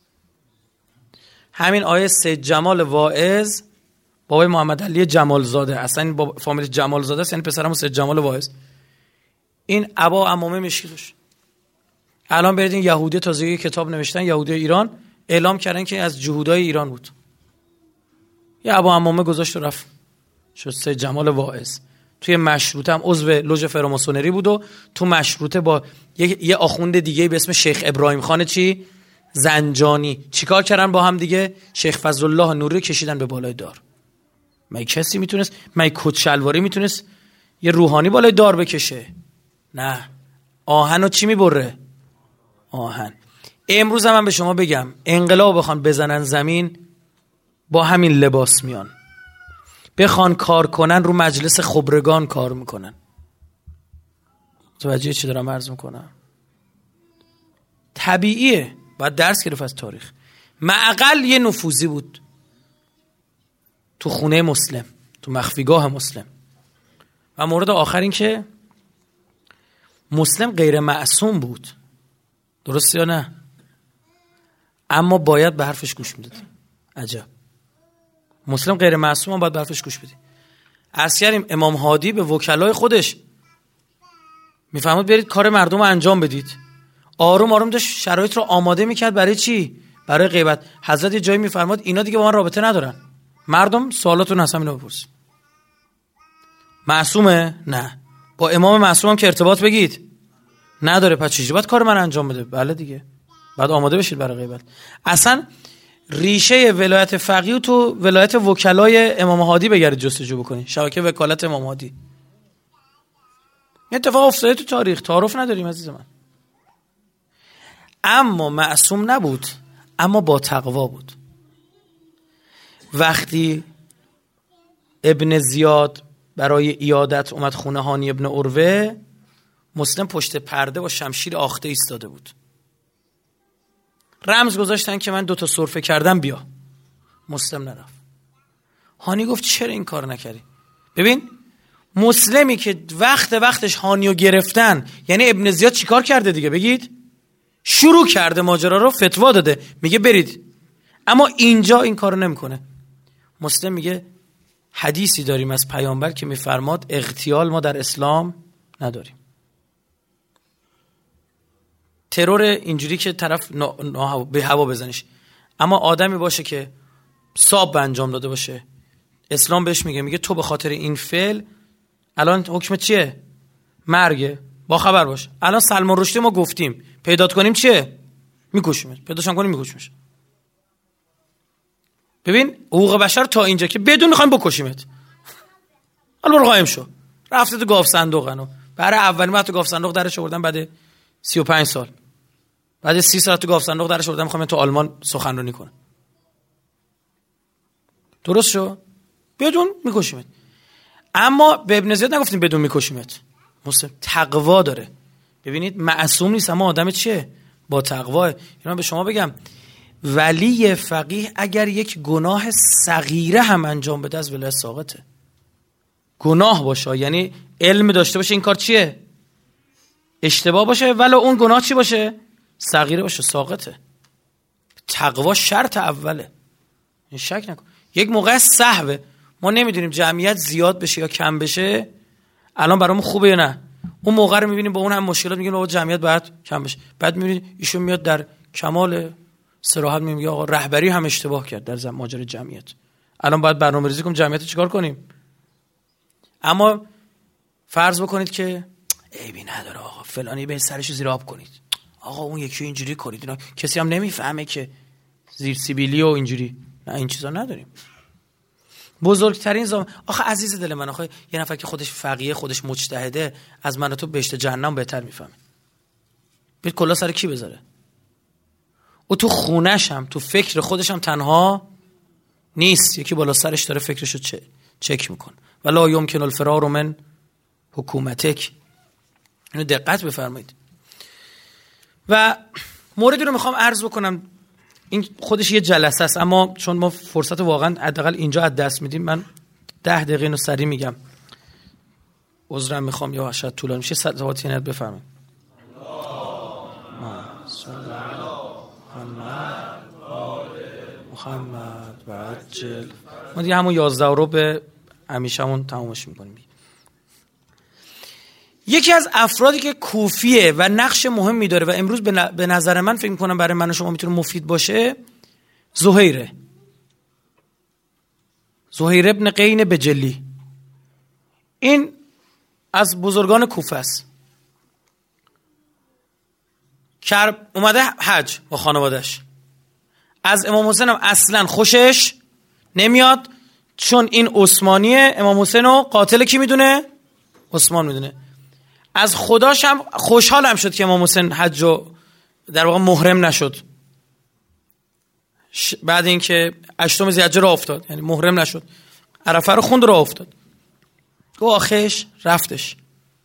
S2: همین آیه سید جمال واعظ بابای محمد علی جمالزاده، اصلا این با فامیل جمالزاده است، یعنی پسرم سید جمال واعظ. این ابا عمامه مشکی داشت. الان برید این یهودی تازه کتاب نوشتن، یهودی ایران اعلام کردن که از جهودای ایران بود. یه ابا عمامه گذاشت و رفت شد سید جمال واعظ. توی مشروطه هم عضو لوژ فراماسونری بود و تو مشروطه با یه, یه آخوند دیگه به اسم شیخ ابراهیم خان چی زنجانی چیکار کردن با هم دیگه؟ شیخ فضل الله نوری کشیدن به بالای دار. مگه کسی میتونست، مگه کت شلواری میتونست یه روحانی بالای دار بکشه؟ نه، آهنو چی میبره؟ آهن. امروز هم من به شما بگم انقلاب بخوان بزنن زمین، با همین لباس میان. بخوان کار کنن رو مجلس خبرگان کار میکنن. توجه چی دارم عرض میکنم؟ طبیعیه، باید درس گرفت از تاریخ. معقل یه نفوذی بود تو خونه مسلم، تو مخفیگاه مسلم. و مورد آخر این که مسلم غیر معصوم بود، درسته یا نه؟ اما باید به حرفش گوش میداد. عجب، مسلم غیر معصوم، باید به حرفش گوش بدی. عرض کردیم امام هادی به وکلای خودش میفهمد برید کار مردم رو انجام بدید. آروم آروم داشت شرایط رو آماده میکرد برای چی؟ برای غیبت. حضرت یه جایی میفرماد اینا دیگه با من رابطه ندارن، مردم سوالاتون هستم اینو بپرسید. معصومه؟ نه. با امام معصوم هم که ارتباط بگید نداره، پس چجوری باید کار من انجام بده؟ بله دیگه، بعد آماده بشید برای غیبت. اصلا ریشه ولایت فقیه تو ولایت وکلای امام هادی بگردید جستجو بکنید، شبکه وکالت امام هادی. اتفاق افتاده تو تاریخ، تعارف نداریم عزیز من. اما معصوم نبود، اما با تقوا بود. وقتی ابن زیاد برای عیادت اومد خونه هانی ابن عروه، مسلم پشت پرده با شمشیر آخته ایستاده بود. رمز گذاشتن که من دوتا سرفه کردم بیا. مسلم نرفت. هانی گفت چرا این کار نکردی؟ ببین مسلمی که وقت وقتش هانیو گرفتن، یعنی ابن زیاد چیکار کرده دیگه بگید؟ شروع کرده ماجرا رو، فتوا داده، میگه برید. اما اینجا این کارو نمیکنه. مسلم میگه حدیثی داریم از پیامبر که میفرماد اغتیال ما در اسلام نداریم. ترور اینجوری که طرف به هوا بزنیش، اما آدمی باشه که صاب به انجام داده باشه، اسلام بهش میگه میگه تو به خاطر این فعل الان حکم چیه؟ مرگه. با خبر باش الان سلمان رشدی ما گفتیم پیدات کنیم چیه؟ میکشیمش. پیداش هم کنیم میکشیمش. ببین حقوق بشر تا اینجا که بدون میخوایم بکشیمت. حالا برو قایم شو. رفته تو گاف صندوقنو. برای اولین بار تو گاف صندوق درش آوردن بعد سی و پنج سال. بعد سی سال تو گاف صندوق درش آوردن میخوام تو آلمان سخنرانی کنه. درست شو؟ بدون میکشیمت. اما به ابن زیاد نگفتیم بدون میکشیمت. مسلم تقوا داره. ببینید معصوم نیست اما آدم چیه؟ با تقوا. اینا به شما بگم ولی فقیه اگر یک گناه صغیره هم انجام بده از ولایت ساقطه. گناه باشه، یعنی علم داشته باشه این کار چیه؟ اشتباه باشه، ولی اون گناه چی باشه؟ صغیره باشه، ساقطه. تقوا شرط اوله. این شک نکن. یک موقع سهوه، ما نمیدونیم جمعیت زیاد بشه یا کم بشه الان برامون خوبه یا نه. اون موقع رو میبینیم با اون هم مشکلات، میگیم آقا جمعیت باید کم بشه. بعد میبینید ایشون میاد در کمال صراحت میگه آقا رهبری هم اشتباه کرد در ماجرای جمعیت. الان باید برنامه‌ریزی کنیم جمعیت رو چیکار کنیم. اما فرض بکنید که عیبی نداره آقا فلانی به سرش زیر آب کنید، آقا اون یکی اینجوری کنید، اینا کسی هم نمیفهمه که زیر سیبیلی و اینجوری. نه این چیزا نداریم. بزرگترین زمان آخه عزیز دل من، آخه یه نفر که خودش فقیه خودش مجتهده از من و تو بهشت جهنم بهتر میفهمه. ببین کلا سر کی بذاره؟ او تو خونش هم تو فکر خودش هم تنها نیست، یکی بالا سرش داره فکرشو چه چک میکنه. ولا یمکن الفرار من حکومتک. اینو دقت بفرمایید. و موردی رو میخوام عرض بکنم، این خودش یه جلسه است اما چون ما فرصت واقعا حداقل اینجا از دست میدیم من ده دقیقه اینو سریع میگم. عذرم میخوام یا شاید طولانی میشه. صلوات نت بفرمایید. محمد و عجل. ما دیگه همون یازده رو به همیشه‌مون تمامش میکنیم. یکی از افرادی که کوفیه و نقش مهمی داره و امروز به نظر من فکر میکنم برای من و شما میتونه مفید باشه، زهیره. زهیر ابن قین بجلی. این از بزرگان کوفه است. کرب اومده حج با خانوادش. از امام حسین هم اصلا خوشش نمیاد چون این عثمانیه. امام حسین رو قاتل کی میدونه؟ عثمان میدونه. از خداش هم خوشحال هم شد که امام حسین حج رو در واقع محرم نشد. بعد اینکه اشتم ذی‌حجه را افتاد، یعنی محرم نشد، عرفه رو خوند را افتاد، گو آخرش رفتش.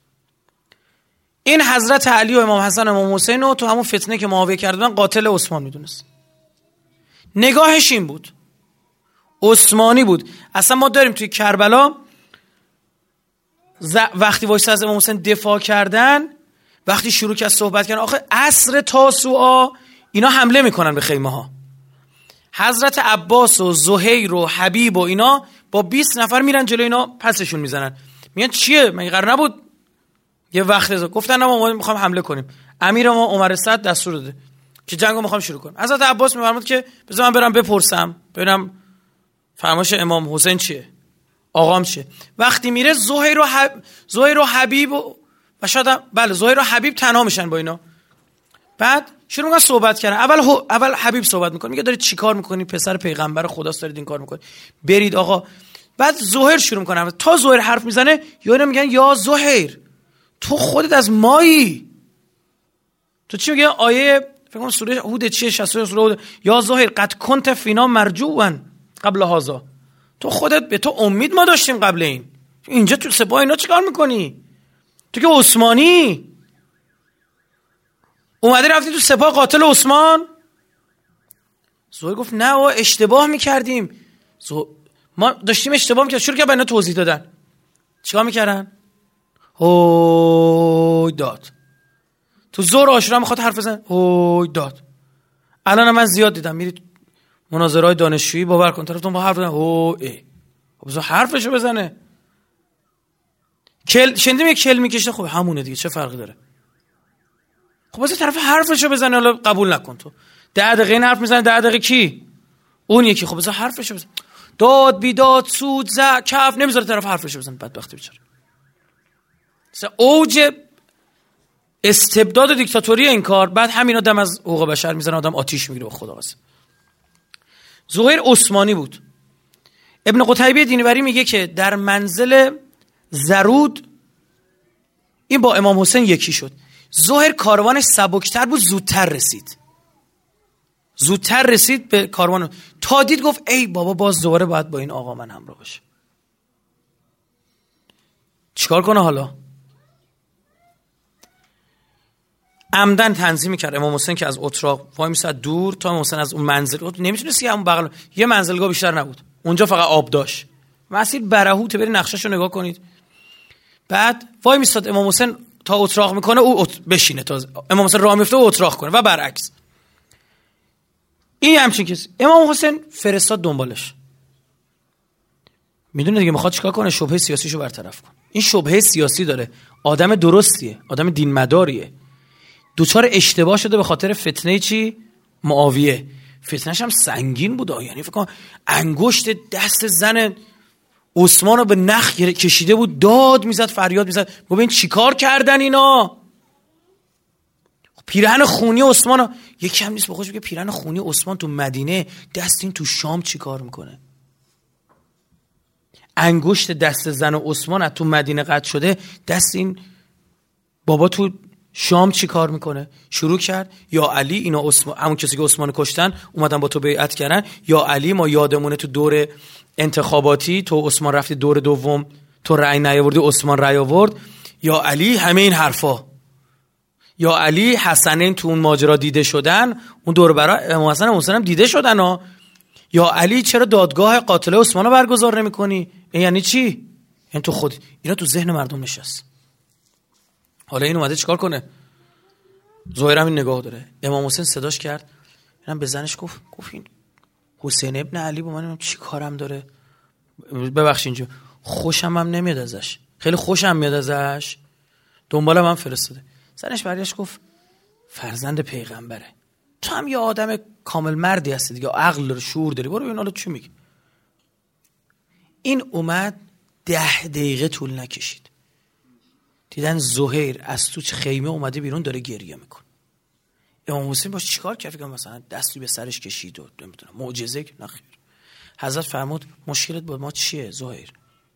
S2: این حضرت علی و امام حسن و امام حسین رو تو همون فتنه که معاویه کردن قاتل عثمان میدونست. نگاهش این بود، عثمانی بود. اصلا ما داریم توی کربلا ز... وقتی وایس از امام حسین دفاع کردن، وقتی شروع کرد صحبت کردن، آخه عصر تاسوعا اینا حمله میکنن به خیمه ها. حضرت عباس و زهیر و حبیب و اینا با بیست نفر میرن جلوی اینا پسشون میزنن. میگن چیه؟ مگه قرار نبود یه وقت ازا گفتن ما میخوام حمله کنیم. امیر ما عمر سعد دستور داده که جنگو میخوام شروع کنم. حضرت عباس میفرماد که بذار من برم بپرسم ببینم فرمایش امام حسین چیه، آقام چیه. وقتی میره زهیر و حب... زهیر و حبیب و, و شاید بله زهیر و حبیب تنها میشن با اینا. بعد شروع میکنن صحبت کردن. اول ه... اول حبیب صحبت میکنه، میگه دارید چیکار میکنید؟ پسر پیغمبر خداست، دارید این کار میکنید، برید آقا. بعد زهیر شروع میکنه، تا زهیر حرف میزنه یا اینا میگن یا زهیر تو خودت از مایی، تو چی میگه؟ آیه فکر کنم سوره هود چیه شصت سوره هود، یا زهیر قد کنت فینا مرجوا قبل هذا، تو خودت به تو امید ما داشتیم قبل این، اینجا تو سپاه اینا چیکار میکنی؟ تو که عثمانی اومدی رفتی تو سپاه قاتل عثمان. زهیر گفت نه و اشتباه میکردیم، زو... ما داشتیم اشتباه میکردیم. شروع که به اینا توضیح دادن. چیکار میکردن؟ هوی داد. تو زور عاشورا میخواد حرف بزنه، هوی داد. الان من زیاد دیدم میرید مناظرهای دانشجویی باور کن طرفتون با حرف بزنه هوی، خب بذار حرفشو بزنه. کل شنیدیم یک کل میکشه، خب همونه دیگه، چه فرقی داره؟ خب بذار طرف حرفشو بزنه، حالا قبول نکن تو ده دقیقه این حرف میزنه، ده دقیقه کی؟ اون یکی. خب بذار حرفشو بزنه. داد بیداد سود ز کف نمیذاره طرف حرفشو بزنه، بدبخت بیچاره. مثلا اوج استبداد و دیکتاتوری این کار. بعد همینا دم از حقوق بشر میزنه، آدم آتیش میگیره. به خدا قسم. زهیر عثمانی بود. ابن قتیبه دینوری میگه که در منزل زرود این با امام حسین یکی شد. زهیر کاروانش سبکتر بود، زودتر رسید. زودتر رسید به کاروان. تا دید گفت ای بابا باز دوباره باید با این آقا من همراه باشه. چیکار کنه حالا؟ عمدن تنظیم کرد امام حسین که از اتراق وای میساد دور تا امام حسین از اون منزل نمیتونست که همون بغل یه منزلگاه بیشتر نبود، اونجا فقط آب داشت. مسیر برهوت، برید نقشه‌شو نگاه کنید. بعد وای میساد امام حسین تا اتراق میکنه او ات... بشینه، تا امام حسین راه میفته و اتراق کنه و برعکس. این همچین کسی. امام حسین فرستاد دنبالش. میدونه دیگه میخواد چیکار کنه، شبهه سیاسیشو برطرف کنه. این شبهه سیاسی داره، آدم درستیه، آدم دین مداریه. دوچار اشتباه شده به خاطر فتنه چی؟ معاویه. فتنه‌ش هم سنگین بود، یعنی فکر کنم انگشت دست زن عثمان رو به نخ کشیده بود، داد میزد، فریاد میزد، ببین چیکار کردن اینا. پیرهن خونی عثمان یکی هم نیست به خودش بگه پیرهن خونی عثمان تو مدینه، دست این تو شام چیکار میکنه؟ انگشت دست زن عثمان از تو مدینه قطع شده، دست این بابا تو شام چی کار میکنه؟ شروع کرد یا علی اینا عثمان، همون کسی که عثمان کشتن اومدن با تو بیعت کردن، یا علی ما یادمونه تو دور انتخاباتی تو عثمان رفتی دور دوم تو رأی نیاوردی عثمان رأی آورد، یا علی همه این حرفا، یا علی حسنین تو اون ماجرا دیده شدن، اون دور برای امام حسن امام حسین دیده شدن ها. یا علی چرا دادگاه قاتل عثمان رو برگزار نمی‌کنی؟ این یعنی چی؟ یعنی تو خود اینا تو ذهن مردم نشست. حالا این اومده چیکار کنه؟ زهیر هم این نگاه داره. امام حسین صداش کرد، اینم به زنش گفت گفت این حسین ابن علی با من چی کارم داره؟ ببخشید اینجا خوشم هم نمیاد ازش، خیلی خوشم میاد ازش، دنبالم هم فرستاده. زنش برگشت گفت فرزند پیغمبره، تو هم یه آدم کامل مردی هستی دیگه، عقل داری، شعور داری، برو ببین حالا چی میگی. این اومد ده دقیقه طول نکشید، دیدن زهیر از تو خیمه اومده بیرون داره گریه میکنه. امام حسین باش چیکار کرد؟ فکر کنم مثلا دستی به سرش کشید و نمیدونم معجزه که نخیر. حضرت فرمود مشکلت با ما چیه زهیر؟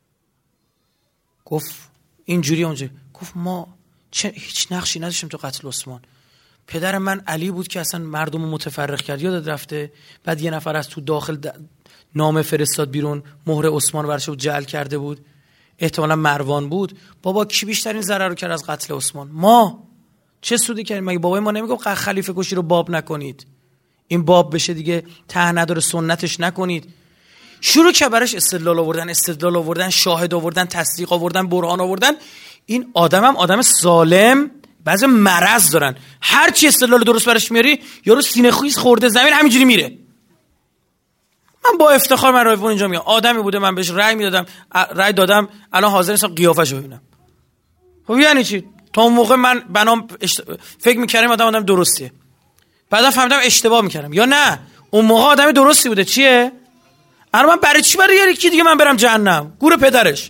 S2: گفت اینجوری اونجوری. گفت ما چه هیچ نقشی نداشتیم تو قتل عثمان. پدر من علی بود که اصلا مردم رو متفرق کرد، یادت رفته؟ بعد یه نفر از تو داخل د... نامه فرستاد بیرون، مهر عثمان ورش رو جعل کرده بود، احتمالا مروان بود. بابا کی بیشترین ضرر رو کرد از قتل عثمان؟ ما. چه سودی کردیم؟ مگه بابای ما نمیگفت خلیفه کشی رو باب نکنید، این باب بشه دیگه ته نداره، سنتش نکنید؟ شروع که براش استدلال آوردن، استدلال آوردن، شاهد آوردن، تصدیق آوردن، برهان آوردن. این آدمم آدم سالم، بعضی مرض دارن، هر چی استدلال درست براش میاری یارو سینه خیز خورده زمین همینجوری میره. من با افتخار من رایفون اینجا میگم آدمی بوده من بهش رأی میدادم، رأی دادم، الان حاضر نیستم قیافه‌شو ببینم. خب یعنی چی؟ تا اون موقع من بنام اشت... فکر میکردم آدم آدم درستیه، بعدا فهمیدم اشتباه میکردم، یا نه اون موقع آدم درستی بوده. چیه؟ الان من برای چی برای یکی دیگه من برم جهنم؟ گور پدرش.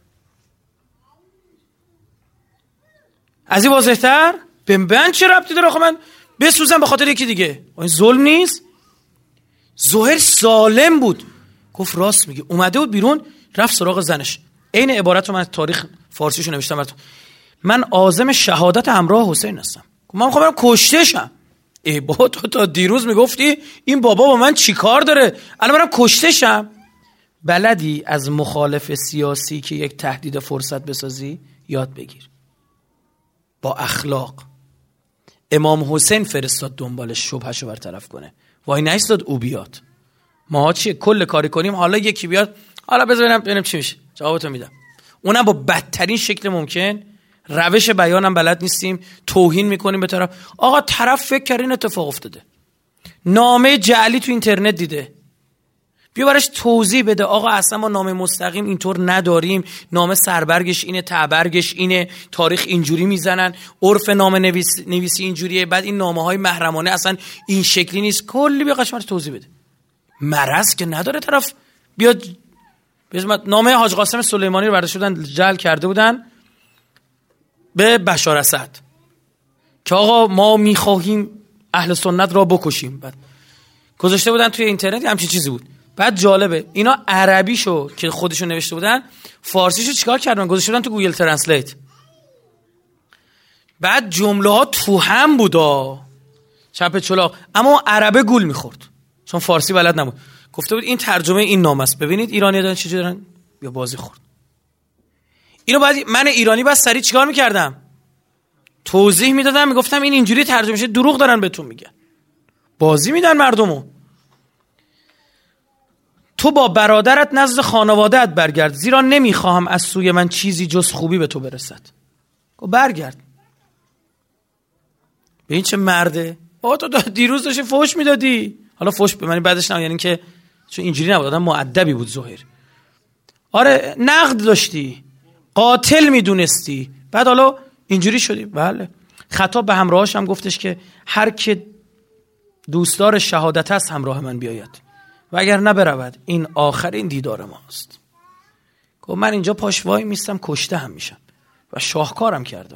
S2: از این واضح‌تر به من چه ربطی داره؟ آخه من بسوزم به خاطر یکی دیگه؟ این ظلم نیست؟ زهیر سالم بود، گفت راست میگه. اومده بود بیرون، رفت سراغ زنش. عین عبارت رو من تاریخ فارسیشو نوشتم براتون. من عازم شهادت همراه حسین هستم. من میخوام برم کشته شم. ای بابا تو تا دیروز میگفتی این بابا با من چی کار داره، الان منم کشتشم. بلدی از مخالف سیاسی که یک تهدید فرصت بسازی یاد بگیر، با اخلاق. امام حسین فرستاد دنبالش شبهشو برطرف کنه، وای نایستاد او بیاد. ما چیه کل کاری کنیم حالا یکی بیاد حالا بذار ببینم ببینم چی میشه، جوابتو میدم. اونم با بدترین شکل ممکن، روش بیانم بلد نیستیم، توهین میکنیم به طرف. آقا طرف فکر کرد این اتفاق افتاده، نامه جعلی تو اینترنت دیده، بیا براش توضیح بده آقا اصلا ما نامه مستقیم اینطور نداریم، نامه سربرگش اینه، تبرگش اینه، تاریخ اینجوری میزنن، عرف نامه نویس نویسی اینجوریه، بعد این نامه های محرمانه اصلا این شکلی نیست، کلی بیا قشنگ توضیح بده. مرض که نداره طرف بیاد. نامه حاج قاسم سلیمانی رو برداشته بودن جعل کرده بودن به بشار اسد که آقا ما میخواهیم اهل سنت را بکشیم، بعد گذاشته بودن توی اینترنت همچین چیزی بود. بعد جالبه اینا عربیشو که خودشون نوشته بودن فارسیشو چیکار کردن گذاشته بودن تو گوگل ترنسلیت. بعد جمله ها تو هم بودا چپ چلاق، اما عربه گول میخورد چون فارسی بلد نبود. گفته بود این ترجمه این نامه است، ببینید ایرانی دارن چجوری دارن یا بازی خورد. اینو بعد من ایرانی بس سریع چیکار میکردم؟ توضیح میدادم، میگفتم این اینجوری ترجمه میشه، دروغ دارن بهتون میگن، بازی میدن مردمو. تو با برادرت نزد خانواده‌ات برگرد، زیرا نمیخواهم از سوی من چیزی جز خوبی به تو برسد. گفت برگرد. به این چه مرده؟ آقا تو دیروز داشتی فحش میدادی. حالا فحش به معنی بعدش نه، یعنی که چون اینجوری نبود، آدم مؤدبی بود ظاهر. آره نقد داشتی، قاتل میدونستی، بعد حالا اینجوری شدی. بله. خطاب به همراهاش هم گفتش که هر که دوستدار شهادت است همراه من بیاید و اگر نبرود این آخرین دیدار ماست. گفت من اینجا پاش وای میستم کشته هم میشم و شاهکارم کرده.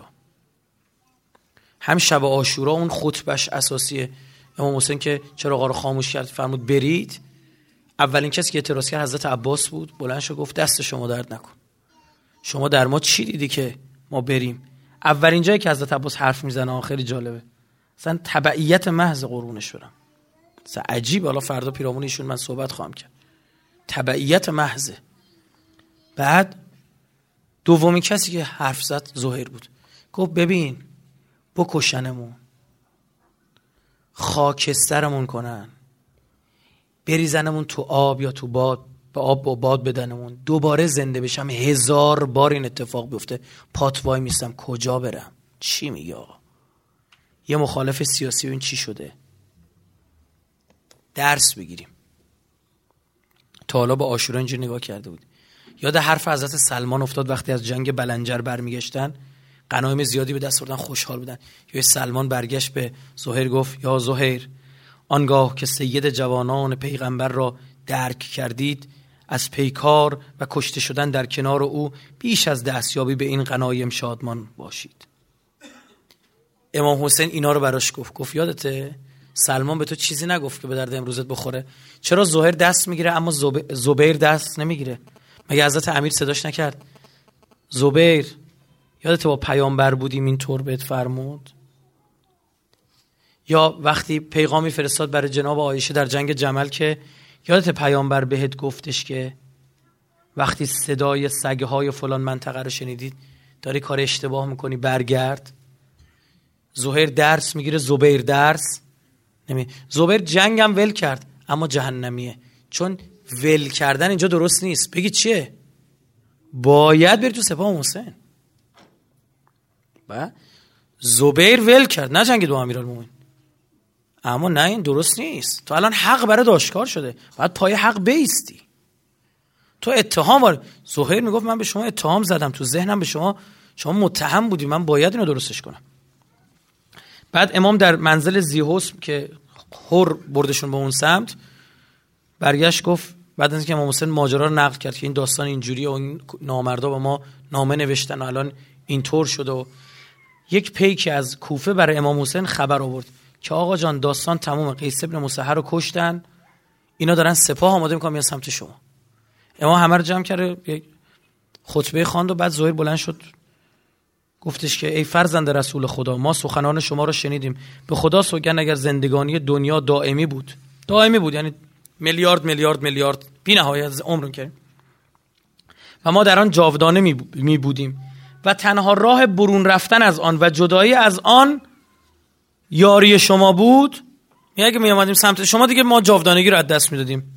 S2: هم شب عاشورا اون خطبش اساسیه امام حسین که چراغا رو خاموش کرد فرمود برید، اولین کسی که اعتراض کرد حضرت عباس بود. بلند شد گفت دست شما درد نکن، شما در ما چی دیدی که ما بریم؟ اولین جایی که حضرت عباس حرف میزنه آخری جالبه، مثلا تبعیت محض قرونش برم. مثلا عجیب، حالا فردا پیرامون ایشون من صحبت خواهم کرد. تبعیت محض. بعد دومین کسی که حرف زد زهیر بود. گفت ببین بکشنمون، خاکسترمون کنن، بریزنمون تو آب یا تو باد، به آب و باد بدنمون، دوباره زنده بشم، هزار بار این اتفاق بیفته پات وای میستم، کجا برم؟ چی میگه آقا؟ یه مخالف سیاسی این چی شده؟ درس بگیریم. تا حالا با عاشورا اینجوری نگاه کرده بود. یاد حرف حضرت سلمان افتاد وقتی از جنگ بلنجر برمیگشتن، غنایم زیادی به دست آوردن، خوشحال بودن. یا سلمان برگشت به زهیر گفت یا زهیر، آنگاه که سید جوانان پیغمبر را درک کردید، از پیکار و کشته شدن در کنار او بیش از دستیابی به این غنایم شادمان باشید. امام حسین اینا رو براش گفت. گفت یادته سلمان به تو چیزی نگفت که به درد امروزت بخوره؟ چرا زهیر دست میگیره اما زب... زبیر دست نمیگیره؟ مگه حضرت امیر صداش نکرد؟ زبیر یادته با پیامبر بودیم اینطور بهت فرمود؟ یا وقتی پیغامی فرستاد برای جناب عایشه در جنگ جمل که یادته پیامبر بهت گفتش که وقتی صدای سگهای فلان منطقه رو شنیدید داری کار اشتباه میکنی برگرد؟ زهیر درس میگیره، زبیر درس نمی. زبیر جنگم ول کرد اما جهنمیه، چون ول کردن اینجا درست نیست. بگی چیه؟ باید بری تو سپاه حسین. با زبیر ول کرد، نه جنگ دو امیرالمومنین. اما نه این درست نیست. تو الان حق برات آشکار شده، باید پای حق بیستی. تو اتهام وارد. زهیر میگفت من به شما اتهام زدم، تو ذهنم به شما شما متهم بودی، من باید اینو درستش کنم. بعد امام در منزل ذی‌حسن که هر بردشون به اون سمت برگشت گفت، بعد از اینکه امام حسین ماجرا رو نقل کرد که این داستان اینجوریه و این نامردا با ما نامه نوشتن و الان اینطور شده، و یک پیکی از کوفه برای امام حسین خبر آورد که آقا جان داستان تمومه، قیس ابن مسحر رو کشتن، اینا دارن سپاه آماده میکنن میان سمت شما. امام همه رو جمع کرد، یک خطبه خواند و بعد زهیر بلند شد گفتش که ای فرزند رسول خدا، ما سخنان شما رو شنیدیم، به خدا سوگند اگر زندگانی دنیا دائمی بود، دائمی بود یعنی میلیارد میلیارد میلیارد بی نهایت از عمر کردیم و ما در آن جاودانه می بودیم و تنها راه برون رفتن از آن و جدایی از آن یاری شما بود، یعنی اگه می آمدیم سمت شما دیگه ما جاودانگی رو از دست می دادیم.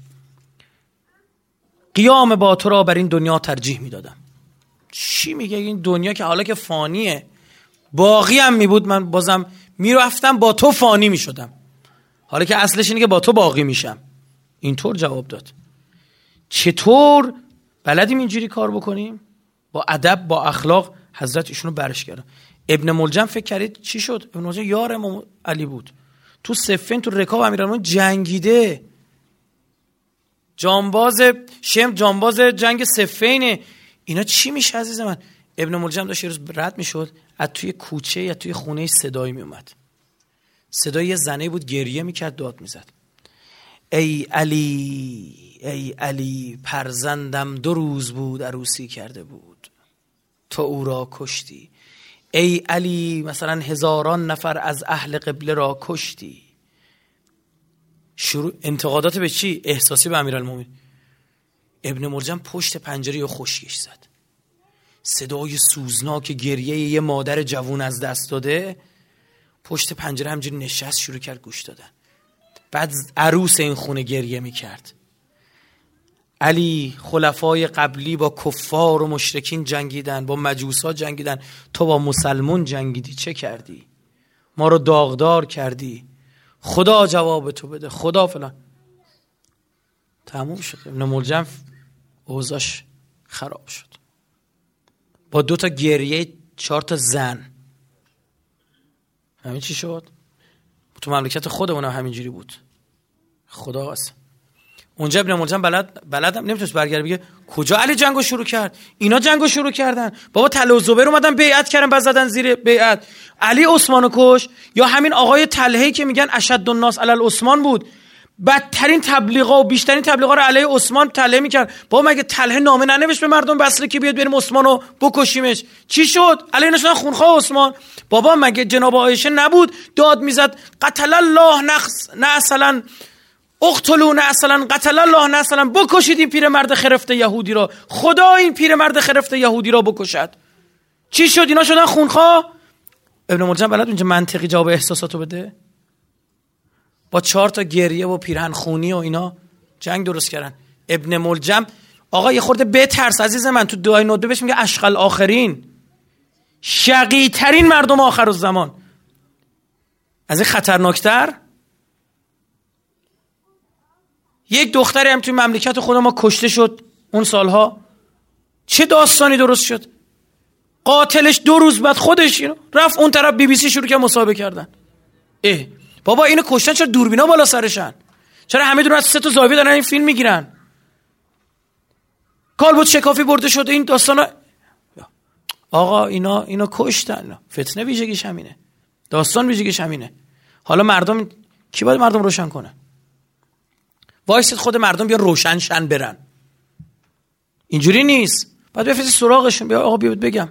S2: قیام با تو را بر این دنیا ترجیح می دادم. چی میگه؟ این دنیا که حالا که فانیه باقی هم می بود، من بازم می رفتم با تو فانی می شدم، حالا که اصلش اینه که با تو باقی میشم. اینطور جواب داد. چطور بلدیم اینجوری کار بکنیم؟ با ادب، با اخلاق. حضرت ایشونو برش کردن. ابن ملجم فکر کردید چی شد؟ ابن ملجم یار امام علی بود، تو صفین تو رکاب امیرالمومنین جنگیده، جانباز شم، جانباز جنگ صفینه. اینا چی میشه عزیز من؟ ابن ملجم داشت یه روز رد میشد، از توی کوچه یا توی خونه صدایی میومد، صدای یه زنه بود گریه میکرد، داد میزد. ای علی ای علی، فرزندم دو روز بود عروسی کرده بود، تو او را کشتی. ای علی، مثلا هزاران نفر از اهل قبله را کشتی. شروع انتقادات به چی؟ احساسی به امیرالمومنین. ابن ملجم پشت پنجره یا خشکش زد، صدای سوزناک گریه یه مادر جوون از دست داده پشت پنجره همجوری نشست، شروع کرد گوش دادن. بعد عروس این خونه گریه میکرد. علی، خلفای قبلی با کفار و مشرکین جنگیدن، با مجوسا جنگیدن، تو با مسلمون جنگیدی، چه کردی؟ ما رو داغدار کردی، خدا جواب تو بده، خدا فلان. تموم شد. ابن ملجم اوضاعش خراب شد، با دو تا گریه چهار تا زن. همین چی شد؟ تو مملکت خودمون هم همینجوری بود. خدا هست. اونجا ابن ملجم بلد بلدم نمیتونست برگرده بگه کجا علی جنگو شروع کرد؟ اینا جنگو شروع کردن. بابا طلحه و زبیر اومدن بیعت کردن، بعد زدن زیر بیعت. علی عثمانو کش. یا همین آقای طلحه‌ای که میگن اشد الناس علی عثمان بود، بدترین تبلیغا و بیشترین تبلیغا رو علیه عثمان طلحه میکرد. بابا مگه طلحه نامه ننوشت به مردم بصره که بیاد بریم عثمانو بکشیمش؟ چی شد؟ علی نشدن خونخواه عثمان. بابا مگه جناب عایشه نبود داد میزد قتل الله نخس نه اصلا اقتلوا نه اصلا قتل الله نه اصلا، بکشید این پیرمرد خرفته یهودی را، خدا این پیرمرد خرفته یهودی را بکشد. چی شد؟ اینا شدن خونخواه. ابن ملجم بلد اونجا منطقی جواب احساساتو بده؟ با چهار تا گریه و پیرهن خونی و اینا جنگ درست کردن. ابن ملجم آقا یه خورده بترس عزیز من، تو دعای ندبه بهش میگه اشقل آخرین، شقی ترین مردم آخر الزمان. از این خطرناکتر یک دختری هم توی مملکت خود ما کشته شد اون سالها. چه داستانی درست شد؟ قاتلش دو روز بعد خودش اینو رفت اون طرف بی بی سی شروع کرد مصاحبه کردن. اه بابا اینو کشتن، چرا دوربینا بالا سرشن؟ چرا همه دور از سه تا زاویه دارن این فیلم میگیرن؟ کالبد شکافی برده شده این داستانا. آقا اینا اینا کشتن. فتنه ویژگیش همینه، داستان ویژگیش همینه. حالا مردم کی باید مردم روشن کنه؟ وایسید خود مردم بیا روشن شن برن. اینجوری نیست. بعد بفرستی سراغشون، بیا آقا بیاد بگم.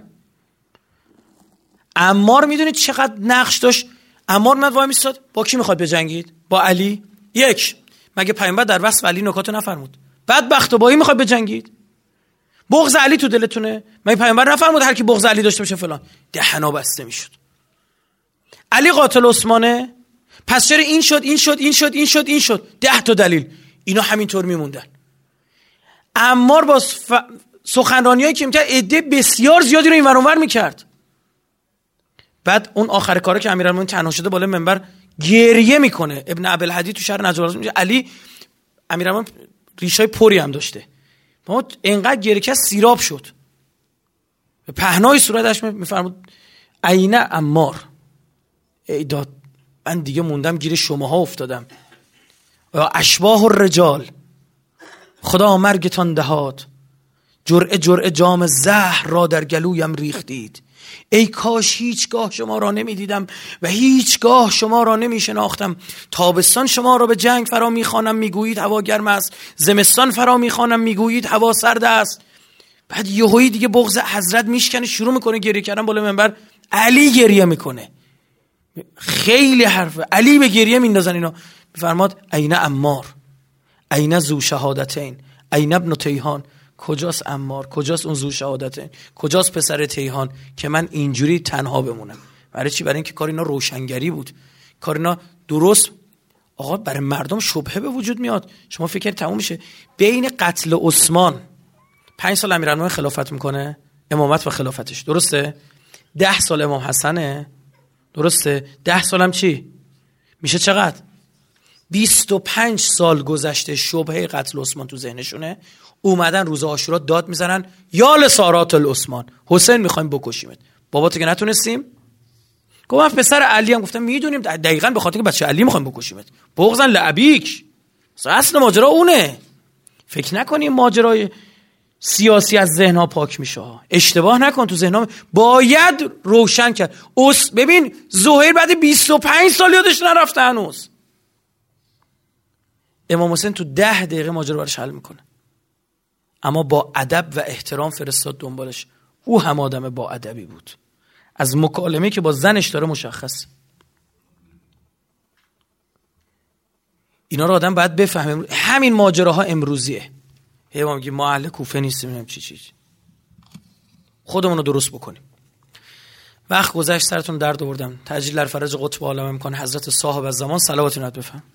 S2: عمار میدونید چقدر نقش داشت؟ عمار من وای میستاد با کی میخواد بجنگید؟ با علی. یک، مگه پیامبر در وصف علی نکاتو نفرمود؟ بدبخت و با این میخواد بجنگید؟ بغض علی تو دلتونه؟ مگه پیامبر نفرمود هر کی بغض علی داشته باشه فلان؟ دهنا بسته میشد. علی قاتل عثمانه، پس چرا این شد این شد این شد این شد این شد؟ ده تا دلیل. اینا همینطور میموندن. عمار با ف... سخنرانیایی که میکرد عده بسیار زیادی رو اینور اونور میکرد. بعد اون آخر کارا که امیرالمومنین تنها شده بالا منبر گریه میکنه. ابن ابوالهدی تو شهر نجف میگه علی امیرالمومنین ریشای پری هم داشته، ما اینقدر گریه کرد سیراب شد. به پهنای صورتش میفرمود عین عمار، ای داد من دیگه موندم گیر شماها افتادم. اشباح الرجال، خدا مرگتان دهاد، جرعه جرعه جام زهر را در گلویم ریختید. ای کاش هیچگاه شما را نمیدیدم و هیچگاه شما را نمی شناختم. تابستان شما را به جنگ فرا میخوانم میگویید هوا گرم است، زمستان فرا میخوانم میگویید هوا سرد است. بعد یهویی دیگه بغض حضرت میشکنه، شروع میکنه گریه کردن بالا منبر. علی گریه میکنه، خیلی حرفه. علی به گریه میندازن اینا. میفرماد این عمار، این ذو شهادتین، این ابن تیهان. کجاست عمار؟ کجاست اون ذو شهادتین؟ کجاست پسر تیهان که من اینجوری تنها بمونم؟ برای چی؟ برای اینکه کار اینا روشنگری بود، کار اینا درست. آقا برای مردم شبهه به وجود میاد. شما فکر تموم میشه بین قتل عثمان پنج سال امیرالمومنین خلافت میکنه، امامت و خلافتش، درسته؟ ده سال امام حسنه، درسته؟ ده سالم چی میشه؟ چقدر؟ بیست و پنج سال گذشته شبهه قتل عثمان تو ذهنشونه. اومدن روز عاشورا داد میزنن یا لسارات العثمان، حسین میخوایم بکشیمت. بابا تو که نتونستیم. گفتم پسر علی هم. گفتم میدونیم دقیقاً به خاطر که بچه علی میخوایم بکشیمت. بغضن لعبیک. اصل ماجرا اونه. فکر نکنی ماجرای سیاسی از ذهنها پاک میشه. اشتباه نکن، تو ذهنها باید روشن کرد. اوس ببین زهیر بعد بیست و پنج سال یادش نرفته هنوز. امام حسین تو ده دقیقه ماجرا برش حل میکنه، اما با ادب و احترام فرستاد دنبالش. او هم آدم با ادبی بود، از مکالمه که با زنش داره مشخص. اینا رو آدم باید بفهمه. همین ماجراها امروزیه. هی ما میگیم ما اهل کوفه نیستیم، نمیدونم چی چی. خودمون رو درست بکنیم. وقت گذشت، سرتون درد آوردم. تجلیل در فرج قطب عالم امکان حضرت صاحب الزمان صلوات نت بفهم.